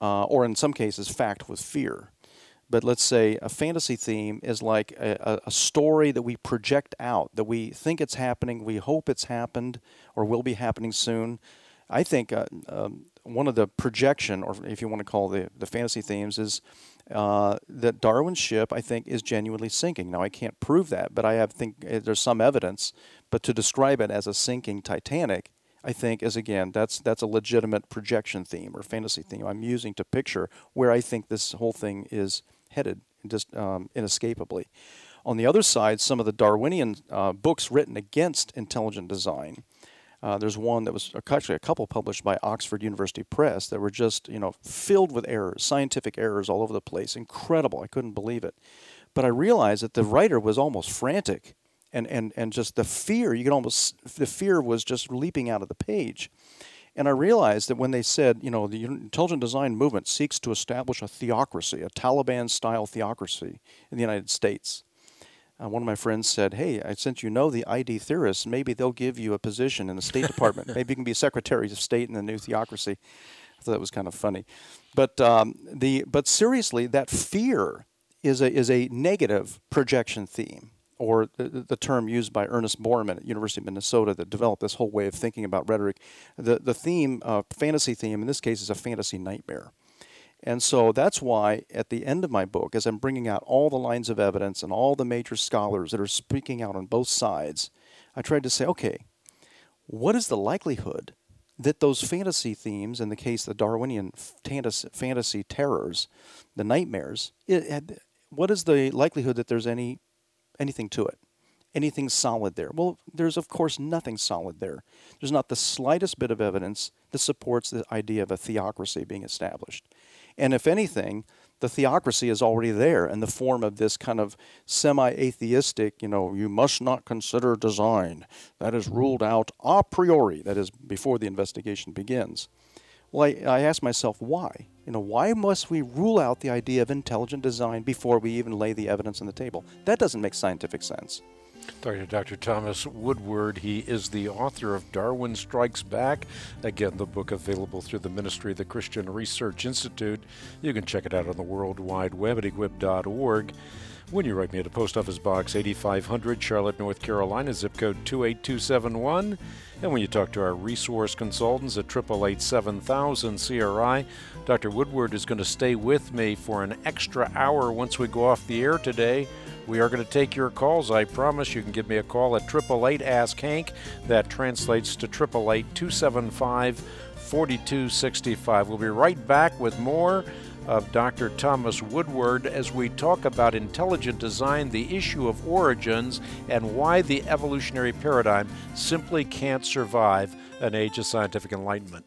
uh, or in some cases, fact with fear. But let's say a fantasy theme is like a, a story that we project out, that we think it's happening, we hope it's happened, or will be happening soon. I think uh, um, one of the projection, or if you want to call the, the fantasy themes, is uh, that Darwin's ship, I think, is genuinely sinking. Now, I can't prove that, but I have think there's some evidence. But to describe it as a sinking Titanic, I think, is, again, that's that's a legitimate projection theme or fantasy theme I'm using to picture where I think this whole thing is headed, just um, inescapably. On the other side, some of the Darwinian uh, books written against intelligent design. Uh, there's one that was actually a couple published by Oxford University Press that were just, you know, filled with errors, scientific errors all over the place. Incredible. I couldn't believe it. But I realized that the writer was almost frantic, and, and, and just the fear, you could almost, the fear was just leaping out of the page. And I realized that when they said, you know, the intelligent design movement seeks to establish a theocracy, a Taliban-style theocracy in the United States. Uh, one of my friends said, hey, since you know the I D theorists, maybe they'll give you a position in the State Department. Maybe you can be Secretary of State in the new theocracy. I thought that was kind of funny. But um, the but seriously, that fear is a is a negative projection theme, or the, the term used by Ernest Borman at University of Minnesota that developed this whole way of thinking about rhetoric. The, the theme, uh, fantasy theme, in this case, is a fantasy nightmare. And so that's why at the end of my book, as I'm bringing out all the lines of evidence and all the major scholars that are speaking out on both sides, I tried to say, okay, what is the likelihood that those fantasy themes, in the case of the Darwinian fantasy, fantasy terrors, the nightmares, it, what is the likelihood that there's any anything to it? Anything solid there? Well, there's of course nothing solid there. There's not the slightest bit of evidence that supports the idea of a theocracy being established. And if anything, the theocracy is already there in the form of this kind of semi-atheistic, you know, you must not consider design. That is ruled out a priori, that is before the investigation begins. Well, I, I asked myself, why? You know, why must we rule out the idea of intelligent design before we even lay the evidence on the table? That doesn't make scientific sense. Talking to Doctor Thomas Woodward. He is the author of Darwin Strikes Back. Again, the book available through the Ministry of the Christian Research Institute. You can check it out on the World Wide Web at equip dot org. When you write me at a Post Office Box eighty-five hundred, Charlotte, North Carolina, zip code two eight two seven one. And when you talk to our resource consultants at eight eight eight, seven thousand C R I, Doctor Woodward is going to stay with me for an extra hour once we go off the air today. We are going to take your calls. I promise you can give me a call at eight eight eight, ask Hank. That translates to eight eight eight, two seven five, four two six five. We'll be right back with more of Doctor Thomas Woodward as we talk about intelligent design, the issue of origins, and why the evolutionary paradigm simply can't survive an age of scientific enlightenment.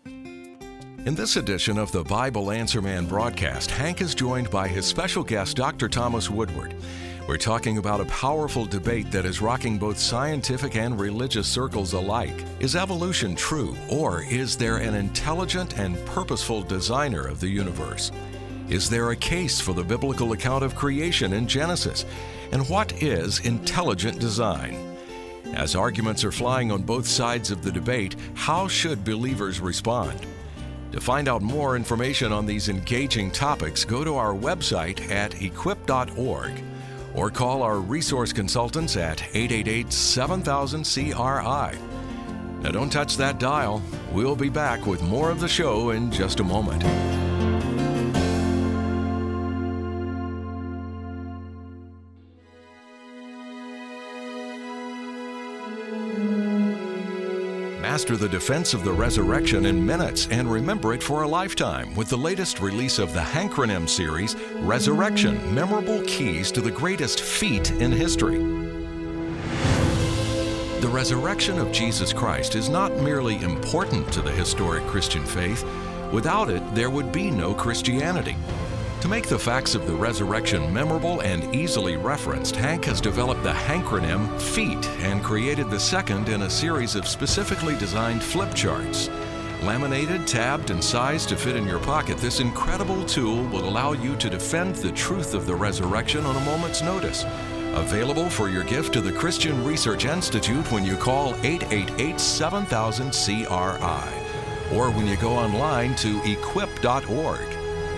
In this edition of the Bible Answer Man broadcast, Hank is joined by his special guest, Doctor Thomas Woodward. We're talking about a powerful debate that is rocking both scientific and religious circles alike. Is evolution true, or is there an intelligent and purposeful designer of the universe? Is there a case for the biblical account of creation in Genesis? And what is intelligent design? As arguments are flying on both sides of the debate, how should believers respond? To find out more information on these engaging topics, go to our website at equip dot org. Or call our resource consultants at eight eight eight, seven thousand C R I. Now don't touch that dial. We'll be back with more of the show in just a moment. Master the defense of the resurrection in minutes and remember it for a lifetime with the latest release of the Hankronym series, Resurrection, Memorable Keys to the Greatest Feat in History. The resurrection of Jesus Christ is not merely important to the historic Christian faith. Without it, there would be no Christianity. To make the facts of the resurrection memorable and easily referenced, Hank has developed the Hankronym Feat and created the second in a series of specifically designed flip charts. Laminated, tabbed, and sized to fit in your pocket, this incredible tool will allow you to defend the truth of the resurrection on a moment's notice. Available for your gift to the Christian Research Institute when you call eight eight eight, seven thousand C R I or when you go online to equip dot org.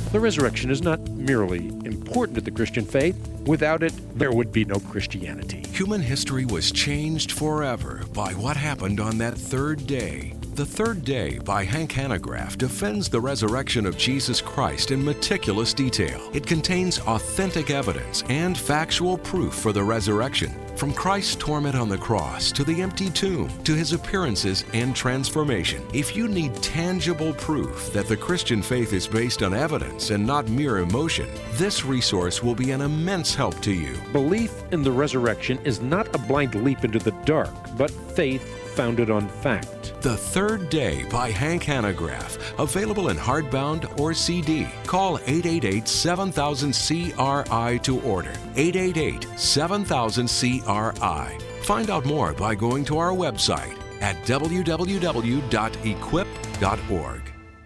The resurrection is not merely important to the Christian faith. Without it, there would be no Christianity. Human history was changed forever by what happened on that third day. The Third Day by Hank Hanegraaff defends the resurrection of Jesus Christ in meticulous detail. It contains authentic evidence and factual proof for the resurrection, from Christ's torment on the cross to the empty tomb to his appearances and transformation. If you need tangible proof that the Christian faith is based on evidence and not mere emotion, this resource will be an immense help to you. Belief in the resurrection is not a blind leap into the dark, but faith founded on fact. The Third Day by Hank Hanegraaff, available in hardbound or C D. Call eight eight eight, seven thousand, C R I to order. eight eight eight, seven thousand, C R I. Find out more by going to our website at w w w dot equip dot org.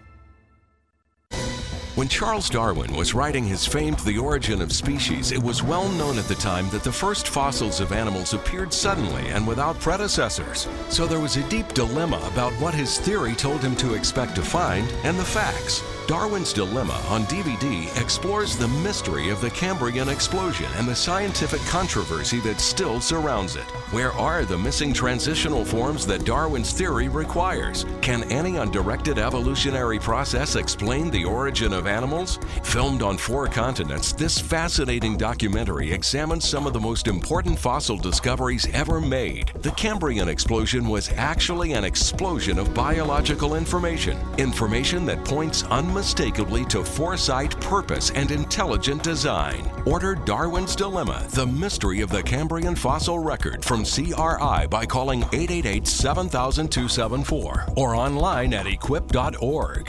When Charles Darwin was writing his famed The Origin of Species, it was well known at the time that the first fossils of animals appeared suddenly and without predecessors. So there was a deep dilemma about what his theory told him to expect to find and the facts. Darwin's Dilemma on D V D explores the mystery of the Cambrian explosion and the scientific controversy that still surrounds it. Where are the missing transitional forms that Darwin's theory requires? Can any undirected evolutionary process explain the origin of animals? Filmed on four continents, this fascinating documentary examines some of the most important fossil discoveries ever made. The Cambrian explosion was actually an explosion of biological information, information that points unmistakably to foresight, purpose, and intelligent design. Order Darwin's Dilemma, The Mystery of the Cambrian Fossil Record from C R I by calling eight eight eight, seven thousand, two seven four or online at equip dot org.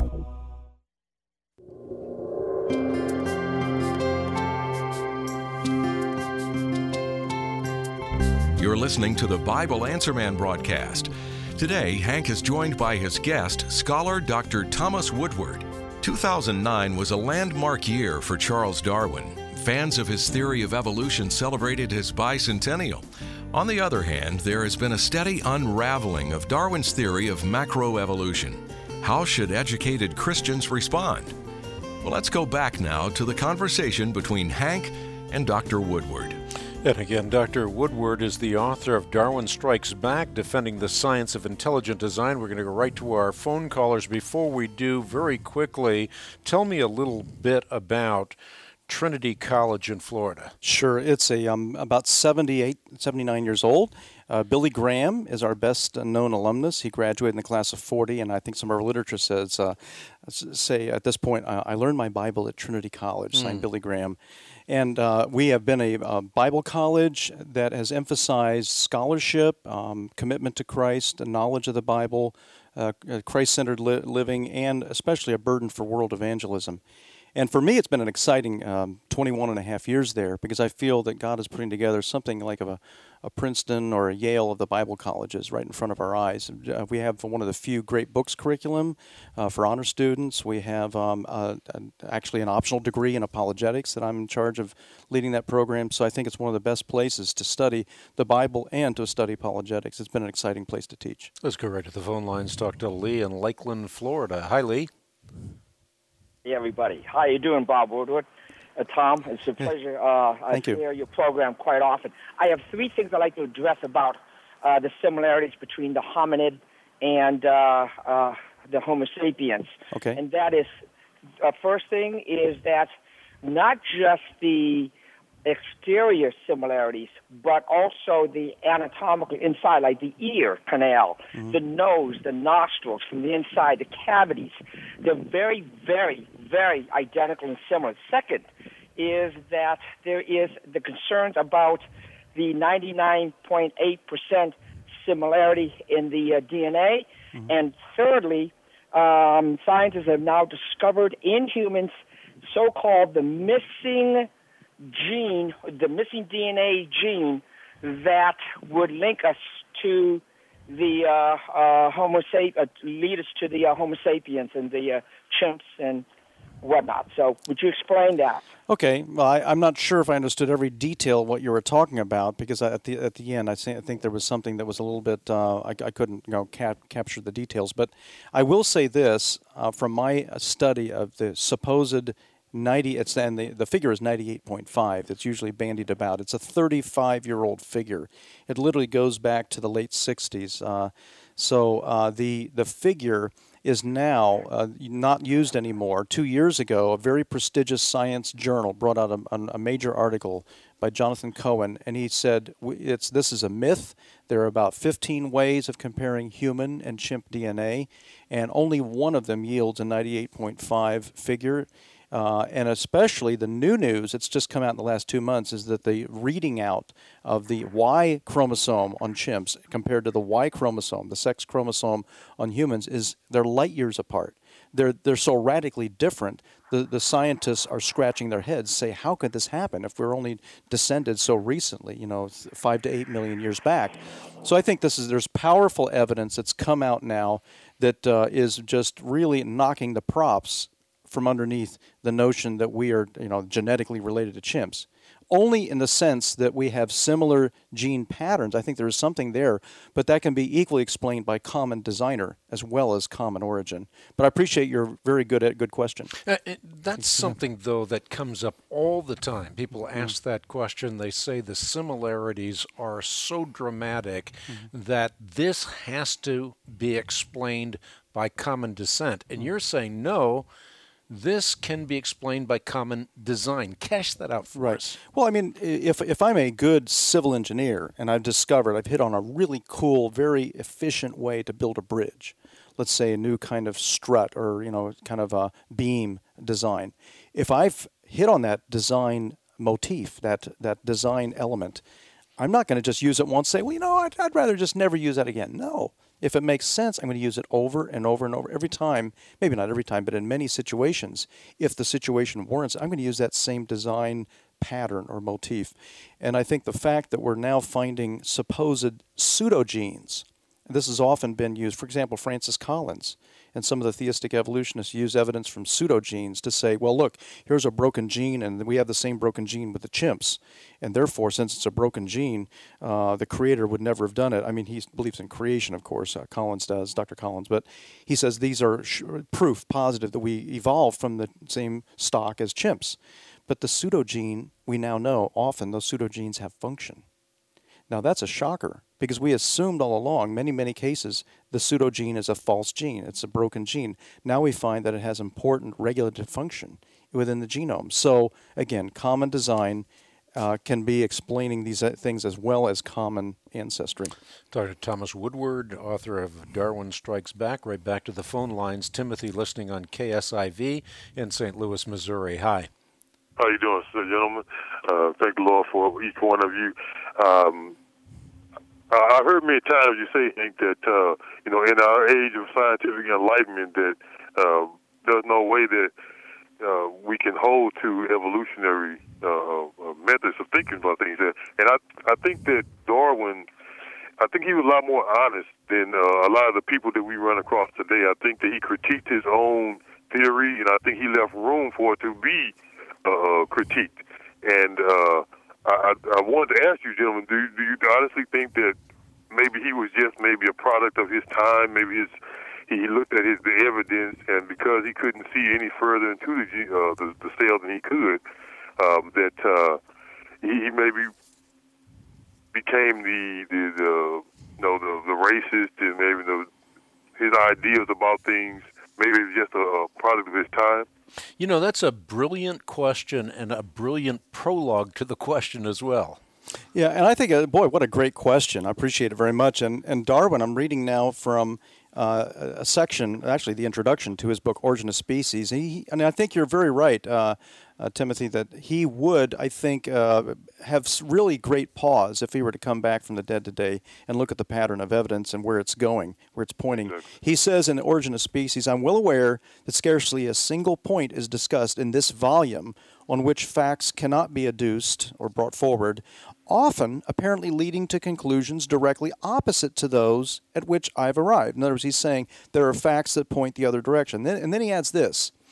You're listening to the Bible Answer Man broadcast. Today, Hank is joined by his guest, scholar Doctor Thomas Woodward. two thousand nine was a landmark year for Charles Darwin. Fans of his theory of evolution celebrated his bicentennial. On the other hand, there has been a steady unraveling of Darwin's theory of macroevolution. How should educated Christians respond? Well, let's go back now to the conversation between Hank and Doctor Woodward. And again, Doctor Woodward is the author of Darwin Strikes Back, Defending the Science of Intelligent Design. We're going to go right to our phone callers. Before we do, very quickly, tell me a little bit about Trinity College in Florida. Sure. It's a um, about seventy-eight, seventy-nine years old. Uh, Billy Graham is our best known alumnus. He graduated in the class of forty, and I think some of our literature says, uh, say at this point, uh, I learned my Bible at Trinity College, signed mm. Billy Graham. And uh, we have been a, a Bible college that has emphasized scholarship, um, commitment to Christ, a knowledge of the Bible, uh, Christ-centered li- living, and especially a burden for world evangelism. And for me, it's been an exciting um, twenty-one and a half years there, because I feel that God is putting together something like of a, a Princeton or a Yale of the Bible colleges right in front of our eyes. Uh, we have one of the few great books curriculum uh, for honor students. We have um, uh, actually an optional degree in apologetics that I'm in charge of leading that program. So I think it's one of the best places to study the Bible and to study apologetics. It's been an exciting place to teach. Let's go right to the phone lines. Talk to Lee in Lakeland, Florida. Hi, Lee. Hey, everybody. How you doing, Bob Woodward? Uh, Tom, it's a pleasure. Uh, I Thank you. hear your program quite often. I have three things I'd like to address about uh, the similarities between the hominid and uh, uh, the Homo sapiens. Okay. And that is, uh, first thing is that not just the exterior similarities, but also the anatomical inside, like the ear canal, mm-hmm. the nose, the nostrils from the inside, the cavities. They're very, very, very identical and similar. Second is that there is the concerns about the ninety-nine point eight percent similarity in the uh, D N A. Mm-hmm. And thirdly, um, scientists have now discovered in humans so-called the missing gene, the missing D N A gene that would link us to the uh, uh, Homo sapiens, uh, lead us to the uh, Homo sapiens and the uh, chimps and whatnot. So would you explain that? Okay, well, I, I'm not sure if I understood every detail of what you were talking about, because I, at the at the end, I, say, I think there was something that was a little bit uh, I, I couldn't you know cap- capture the details. But I will say this uh, from my study of the supposed ninety, it's and the the figure is ninety-eight point five. That's usually bandied about. It's a thirty-five-year-old figure. It literally goes back to the late sixties. Uh, so uh, the the figure is now uh, not used anymore. Two years ago, a very prestigious science journal brought out a, a major article by Jonathan Cohen, and he said it's this is a myth. There are about fifteen ways of comparing human and chimp D N A, and only one of them yields a ninety-eight point five figure. Uh, and especially the new news that's just come out in the last two months is that the reading out of the Y chromosome on chimps compared to the Y chromosome, the sex chromosome on humans, is they're light years apart. They're they're so radically different. The the scientists are scratching their heads, say, how could this happen if we're only descended so recently, you know, five to eight million years back? So I think this is there's powerful evidence that's come out now that uh, is just really knocking the props from underneath the notion that we are, you know, genetically related to chimps. Only in the sense that we have similar gene patterns. I think there is something there, but that can be equally explained by common designer as well as common origin. But I appreciate your very good good question. Uh, it, that's something, though, that comes up all the time. People ask mm-hmm. that question. They say the similarities are so dramatic mm-hmm. that this has to be explained by common descent. And mm-hmm. you're saying no. This can be explained by common design. Cash that out for right. us. Well, I mean, if if I'm a good civil engineer and I've discovered, I've hit on a really cool, very efficient way to build a bridge, let's say a new kind of strut or, you know, kind of a beam design. If I've hit on that design motif, that, that design element, I'm not going to just use it once and say, well, you know, I'd, I'd rather just never use that again. No. If it makes sense, I'm going to use it over and over and over every time, maybe not every time, but in many situations. If the situation warrants, I'm going to use that same design pattern or motif. And I think the fact that we're now finding supposed pseudogenes, this has often been used, for example, Francis Collins and some of the theistic evolutionists use evidence from pseudogenes to say, well, look, here's a broken gene, and we have the same broken gene with the chimps. And therefore, since it's a broken gene, uh, the creator would never have done it. I mean, he believes in creation, of course, uh, Collins does, Doctor Collins, but he says these are sh- proof positive that we evolved from the same stock as chimps. But the pseudogene, we now know, often those pseudogenes have function. Now, that's a shocker, because we assumed all along, many, many cases, the pseudogene is a false gene. It's a broken gene. Now we find that it has important regulative function within the genome. So, again, common design uh, can be explaining these things as well as common ancestry. Doctor Thomas Woodward, author of Darwin Strikes Back. Right back to the phone lines. Timothy listening on K S I V in Saint Louis, Missouri. Hi. How you doing, sir, gentlemen? Uh, thank the Lord for each one of you. Um, I've heard many times you say, Hank, that, uh, you know, in our age of scientific enlightenment, that uh, there's no way that uh, we can hold to evolutionary uh, uh, methods of thinking about things. And I, I think that Darwin, I think he was a lot more honest than uh, a lot of the people that we run across today. I think that he critiqued his own theory, and I think he left room for it to be uh, critiqued. And uh, I, I wanted to ask you, gentlemen, do, do you honestly think that maybe he was just maybe a product of his time? Maybe his, he looked at his the evidence, and because he couldn't see any further into the uh, the, the cell than he could, um, that uh, he, he maybe became the the, the you know the, the racist, and maybe the, his ideas about things. Maybe it's just a, a product of his time. You know, that's a brilliant question and a brilliant prologue to the question as well. Yeah, and I think, uh, boy, what a great question. I appreciate it very much. And, and Darwin, I'm reading now from uh, a section, actually the introduction to his book, Origin of Species. He, and I think you're very right, uh, uh, Timothy, that he would, I think, uh, have really great pause if he were to come back from the dead today and look at the pattern of evidence and where it's going, where it's pointing. He says in Origin of Species, I'm well aware that scarcely a single point is discussed in this volume on which facts cannot be adduced or brought forward, often apparently leading to conclusions directly opposite to those at which I've arrived. In other words, he's saying there are facts that point the other direction. Then, and then he adds this,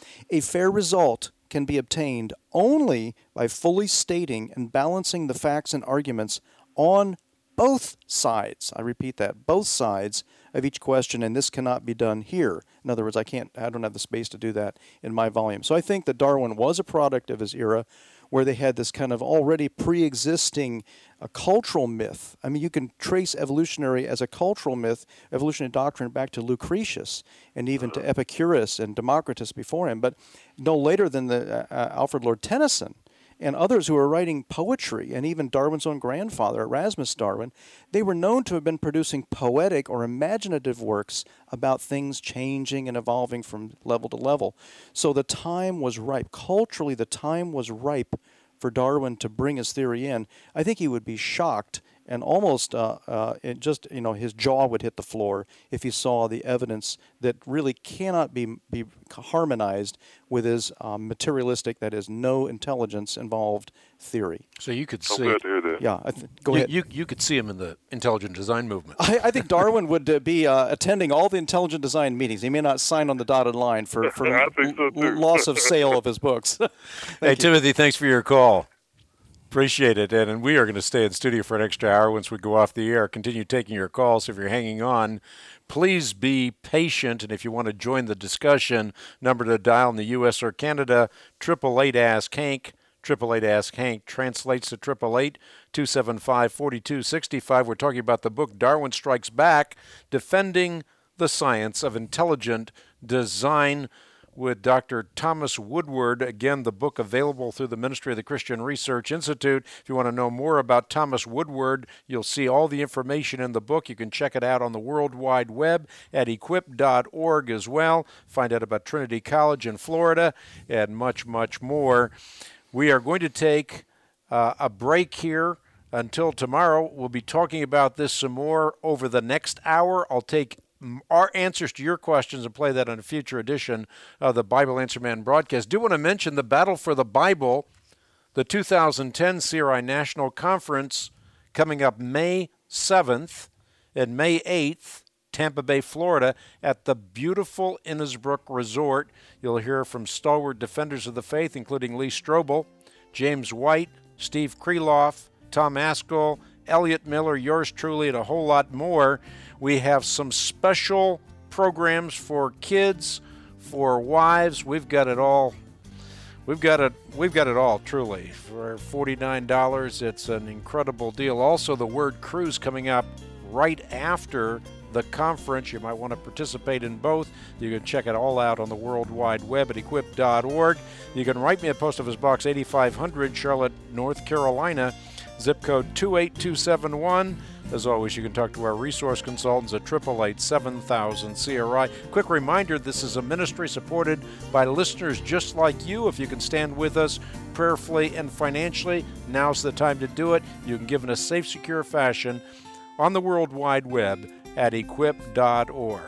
A fair result can be obtained only by fully stating and balancing the facts and arguments on both sides. I repeat that, both sides of each question, and this cannot be done here. In other words, I can't, I don't have the space to do that in my volume. So I think that Darwin was a product of his era, where they had this kind of already pre-existing uh, cultural myth. I mean, you can trace evolutionary as a cultural myth, evolutionary doctrine, back to Lucretius and even to Epicurus and Democritus before him, but no later than the uh, Alfred Lord Tennyson and others who were writing poetry, and even Darwin's own grandfather, Erasmus Darwin. They were known to have been producing poetic or imaginative works about things changing and evolving from level to level. So the time was ripe. Culturally, the time was ripe for Darwin to bring his theory in. I think he would be shocked and almost uh, uh, it just, you know, his jaw would hit the floor if he saw the evidence that really cannot be, be harmonized with his um, materialistic, that is, no intelligence involved theory. So you could I'm see. glad to hear that. Yeah, I th- go you, ahead. You, you could see him in the intelligent design movement. I, I think Darwin would uh, be uh, attending all the intelligent design meetings. He may not sign on the dotted line for, for I think so, too. l- loss of sale of his books. Hey, you. Timothy, thanks for your call. Appreciate it. And, and we are going to stay in studio for an extra hour once we go off the air. Continue taking your calls. If you're hanging on, please be patient. And if you want to join the discussion, number to dial in the U S or Canada, eight eight eight, ask Hank. eight eight eight, ask Hank translates to eight eight eight, two seven five, four two six five. We're talking about the book Darwin Strikes Back, Defending the Science of Intelligent Design, with Doctor Thomas Woodward. Again, the book available through the Ministry of the Christian Research Institute. If you want to know more about Thomas Woodward, you'll see all the information in the book. You can check it out on the World Wide Web at equip dot org as well. Find out about Trinity College in Florida and much, much more. We are going to take uh, a break here until tomorrow. We'll be talking about this some more over the next hour. I'll take our answers to your questions and play that on a future edition of the Bible Answer Man broadcast. Do want to mention the Battle for the Bible, the two thousand ten C R I National Conference coming up May seventh and May eighth, Tampa Bay, Florida, at the beautiful Innisbrook Resort. You'll hear from stalwart defenders of the faith, including Lee Strobel, James White, Steve Kreloff, Tom Askell, Elliot Miller, yours truly, and a whole lot more. We have some special programs for kids, for wives. We've got it all. We've got it. We've got it all. Truly, for forty-nine dollars, it's an incredible deal. Also, the Word Cruise coming up right after the conference. You might want to participate in both. You can check it all out on the World Wide Web at equip dot org. You can write me at Post Office Box eighty-five hundred, Charlotte, North Carolina, zip code two eight two seven one. As always, you can talk to our resource consultants at eight eight eight, seven thousand C R I. Quick reminder, this is a ministry supported by listeners just like you. If you can stand with us prayerfully and financially, now's the time to do it. You can give in a safe, secure fashion on the World Wide Web at equip dot org.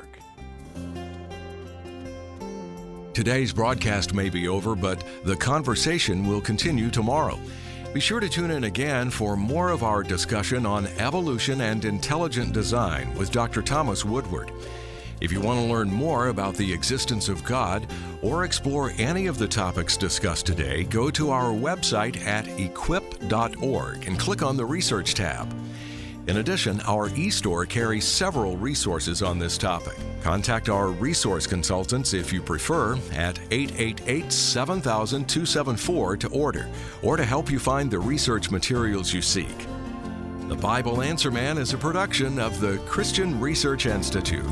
Today's broadcast may be over, but the conversation will continue tomorrow. Be sure to tune in again for more of our discussion on evolution and intelligent design with Doctor Thomas Woodward. If you want to learn more about the existence of God or explore any of the topics discussed today, go to our website at equip dot org and click on the Research tab. In addition, our e-store carries several resources on this topic. Contact our resource consultants if you prefer at eight eight eight, seven thousand, two seven four to order or to help you find the research materials you seek. The Bible Answer Man is a production of the Christian Research Institute.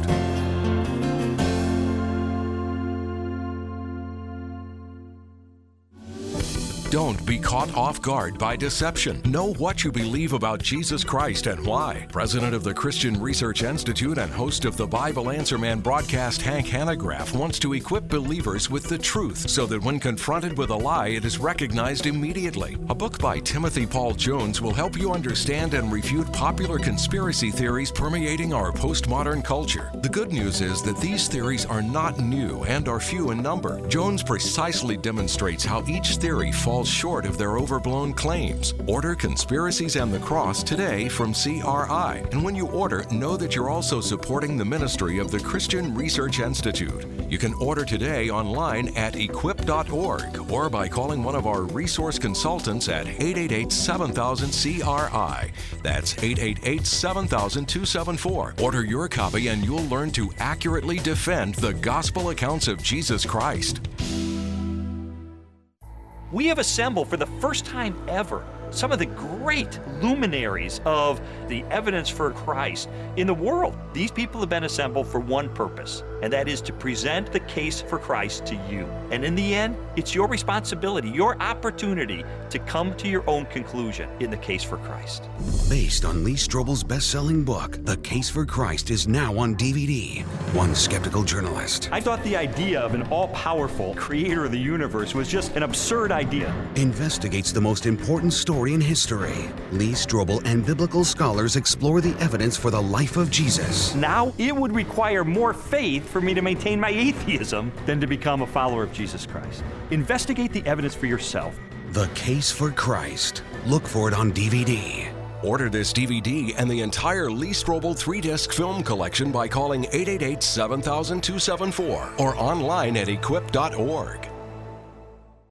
Don't be caught off guard by deception. Know what you believe about Jesus Christ and why. President of the Christian Research Institute and host of the Bible Answer Man broadcast, Hank Hanegraaff, wants to equip believers with the truth so that when confronted with a lie, it is recognized immediately. A book by Timothy Paul Jones will help you understand and refute popular conspiracy theories permeating our postmodern culture. The good news is that these theories are not new and are few in number. Jones precisely demonstrates how each theory falls fall short of their overblown claims. Order Conspiracies and the Cross today from C R I. And when you order, know that you're also supporting the ministry of the Christian Research Institute. You can order today online at equip dot org or by calling one of our resource consultants at eight eight eight, seven thousand, C R I. That's eight eight eight, seven thousand, two seven four. Order your copy and you'll learn to accurately defend the gospel accounts of Jesus Christ. We have assembled for the first time ever some of the great luminaries of the evidence for Christ in the world. These people have been assembled for one purpose, and that is to present the case for Christ to you. And in the end, it's your responsibility, your opportunity to come to your own conclusion in the case for Christ. Based on Lee Strobel's best-selling book, The Case for Christ is now on D V D. One skeptical journalist I thought the idea of an all-powerful creator of the universe was just an absurd idea. investigates the most important story in history. Lee Strobel and biblical scholars explore the evidence for the life of Jesus. Now, it would require more faith for me to maintain my atheism than to become a follower of Jesus Christ. Investigate the evidence for yourself. The Case for Christ. Look for it on D V D. Order this D V D and the entire Lee Strobel three-disc film collection by calling eight eight eight, seven thousand, two seven four or online at equip dot org.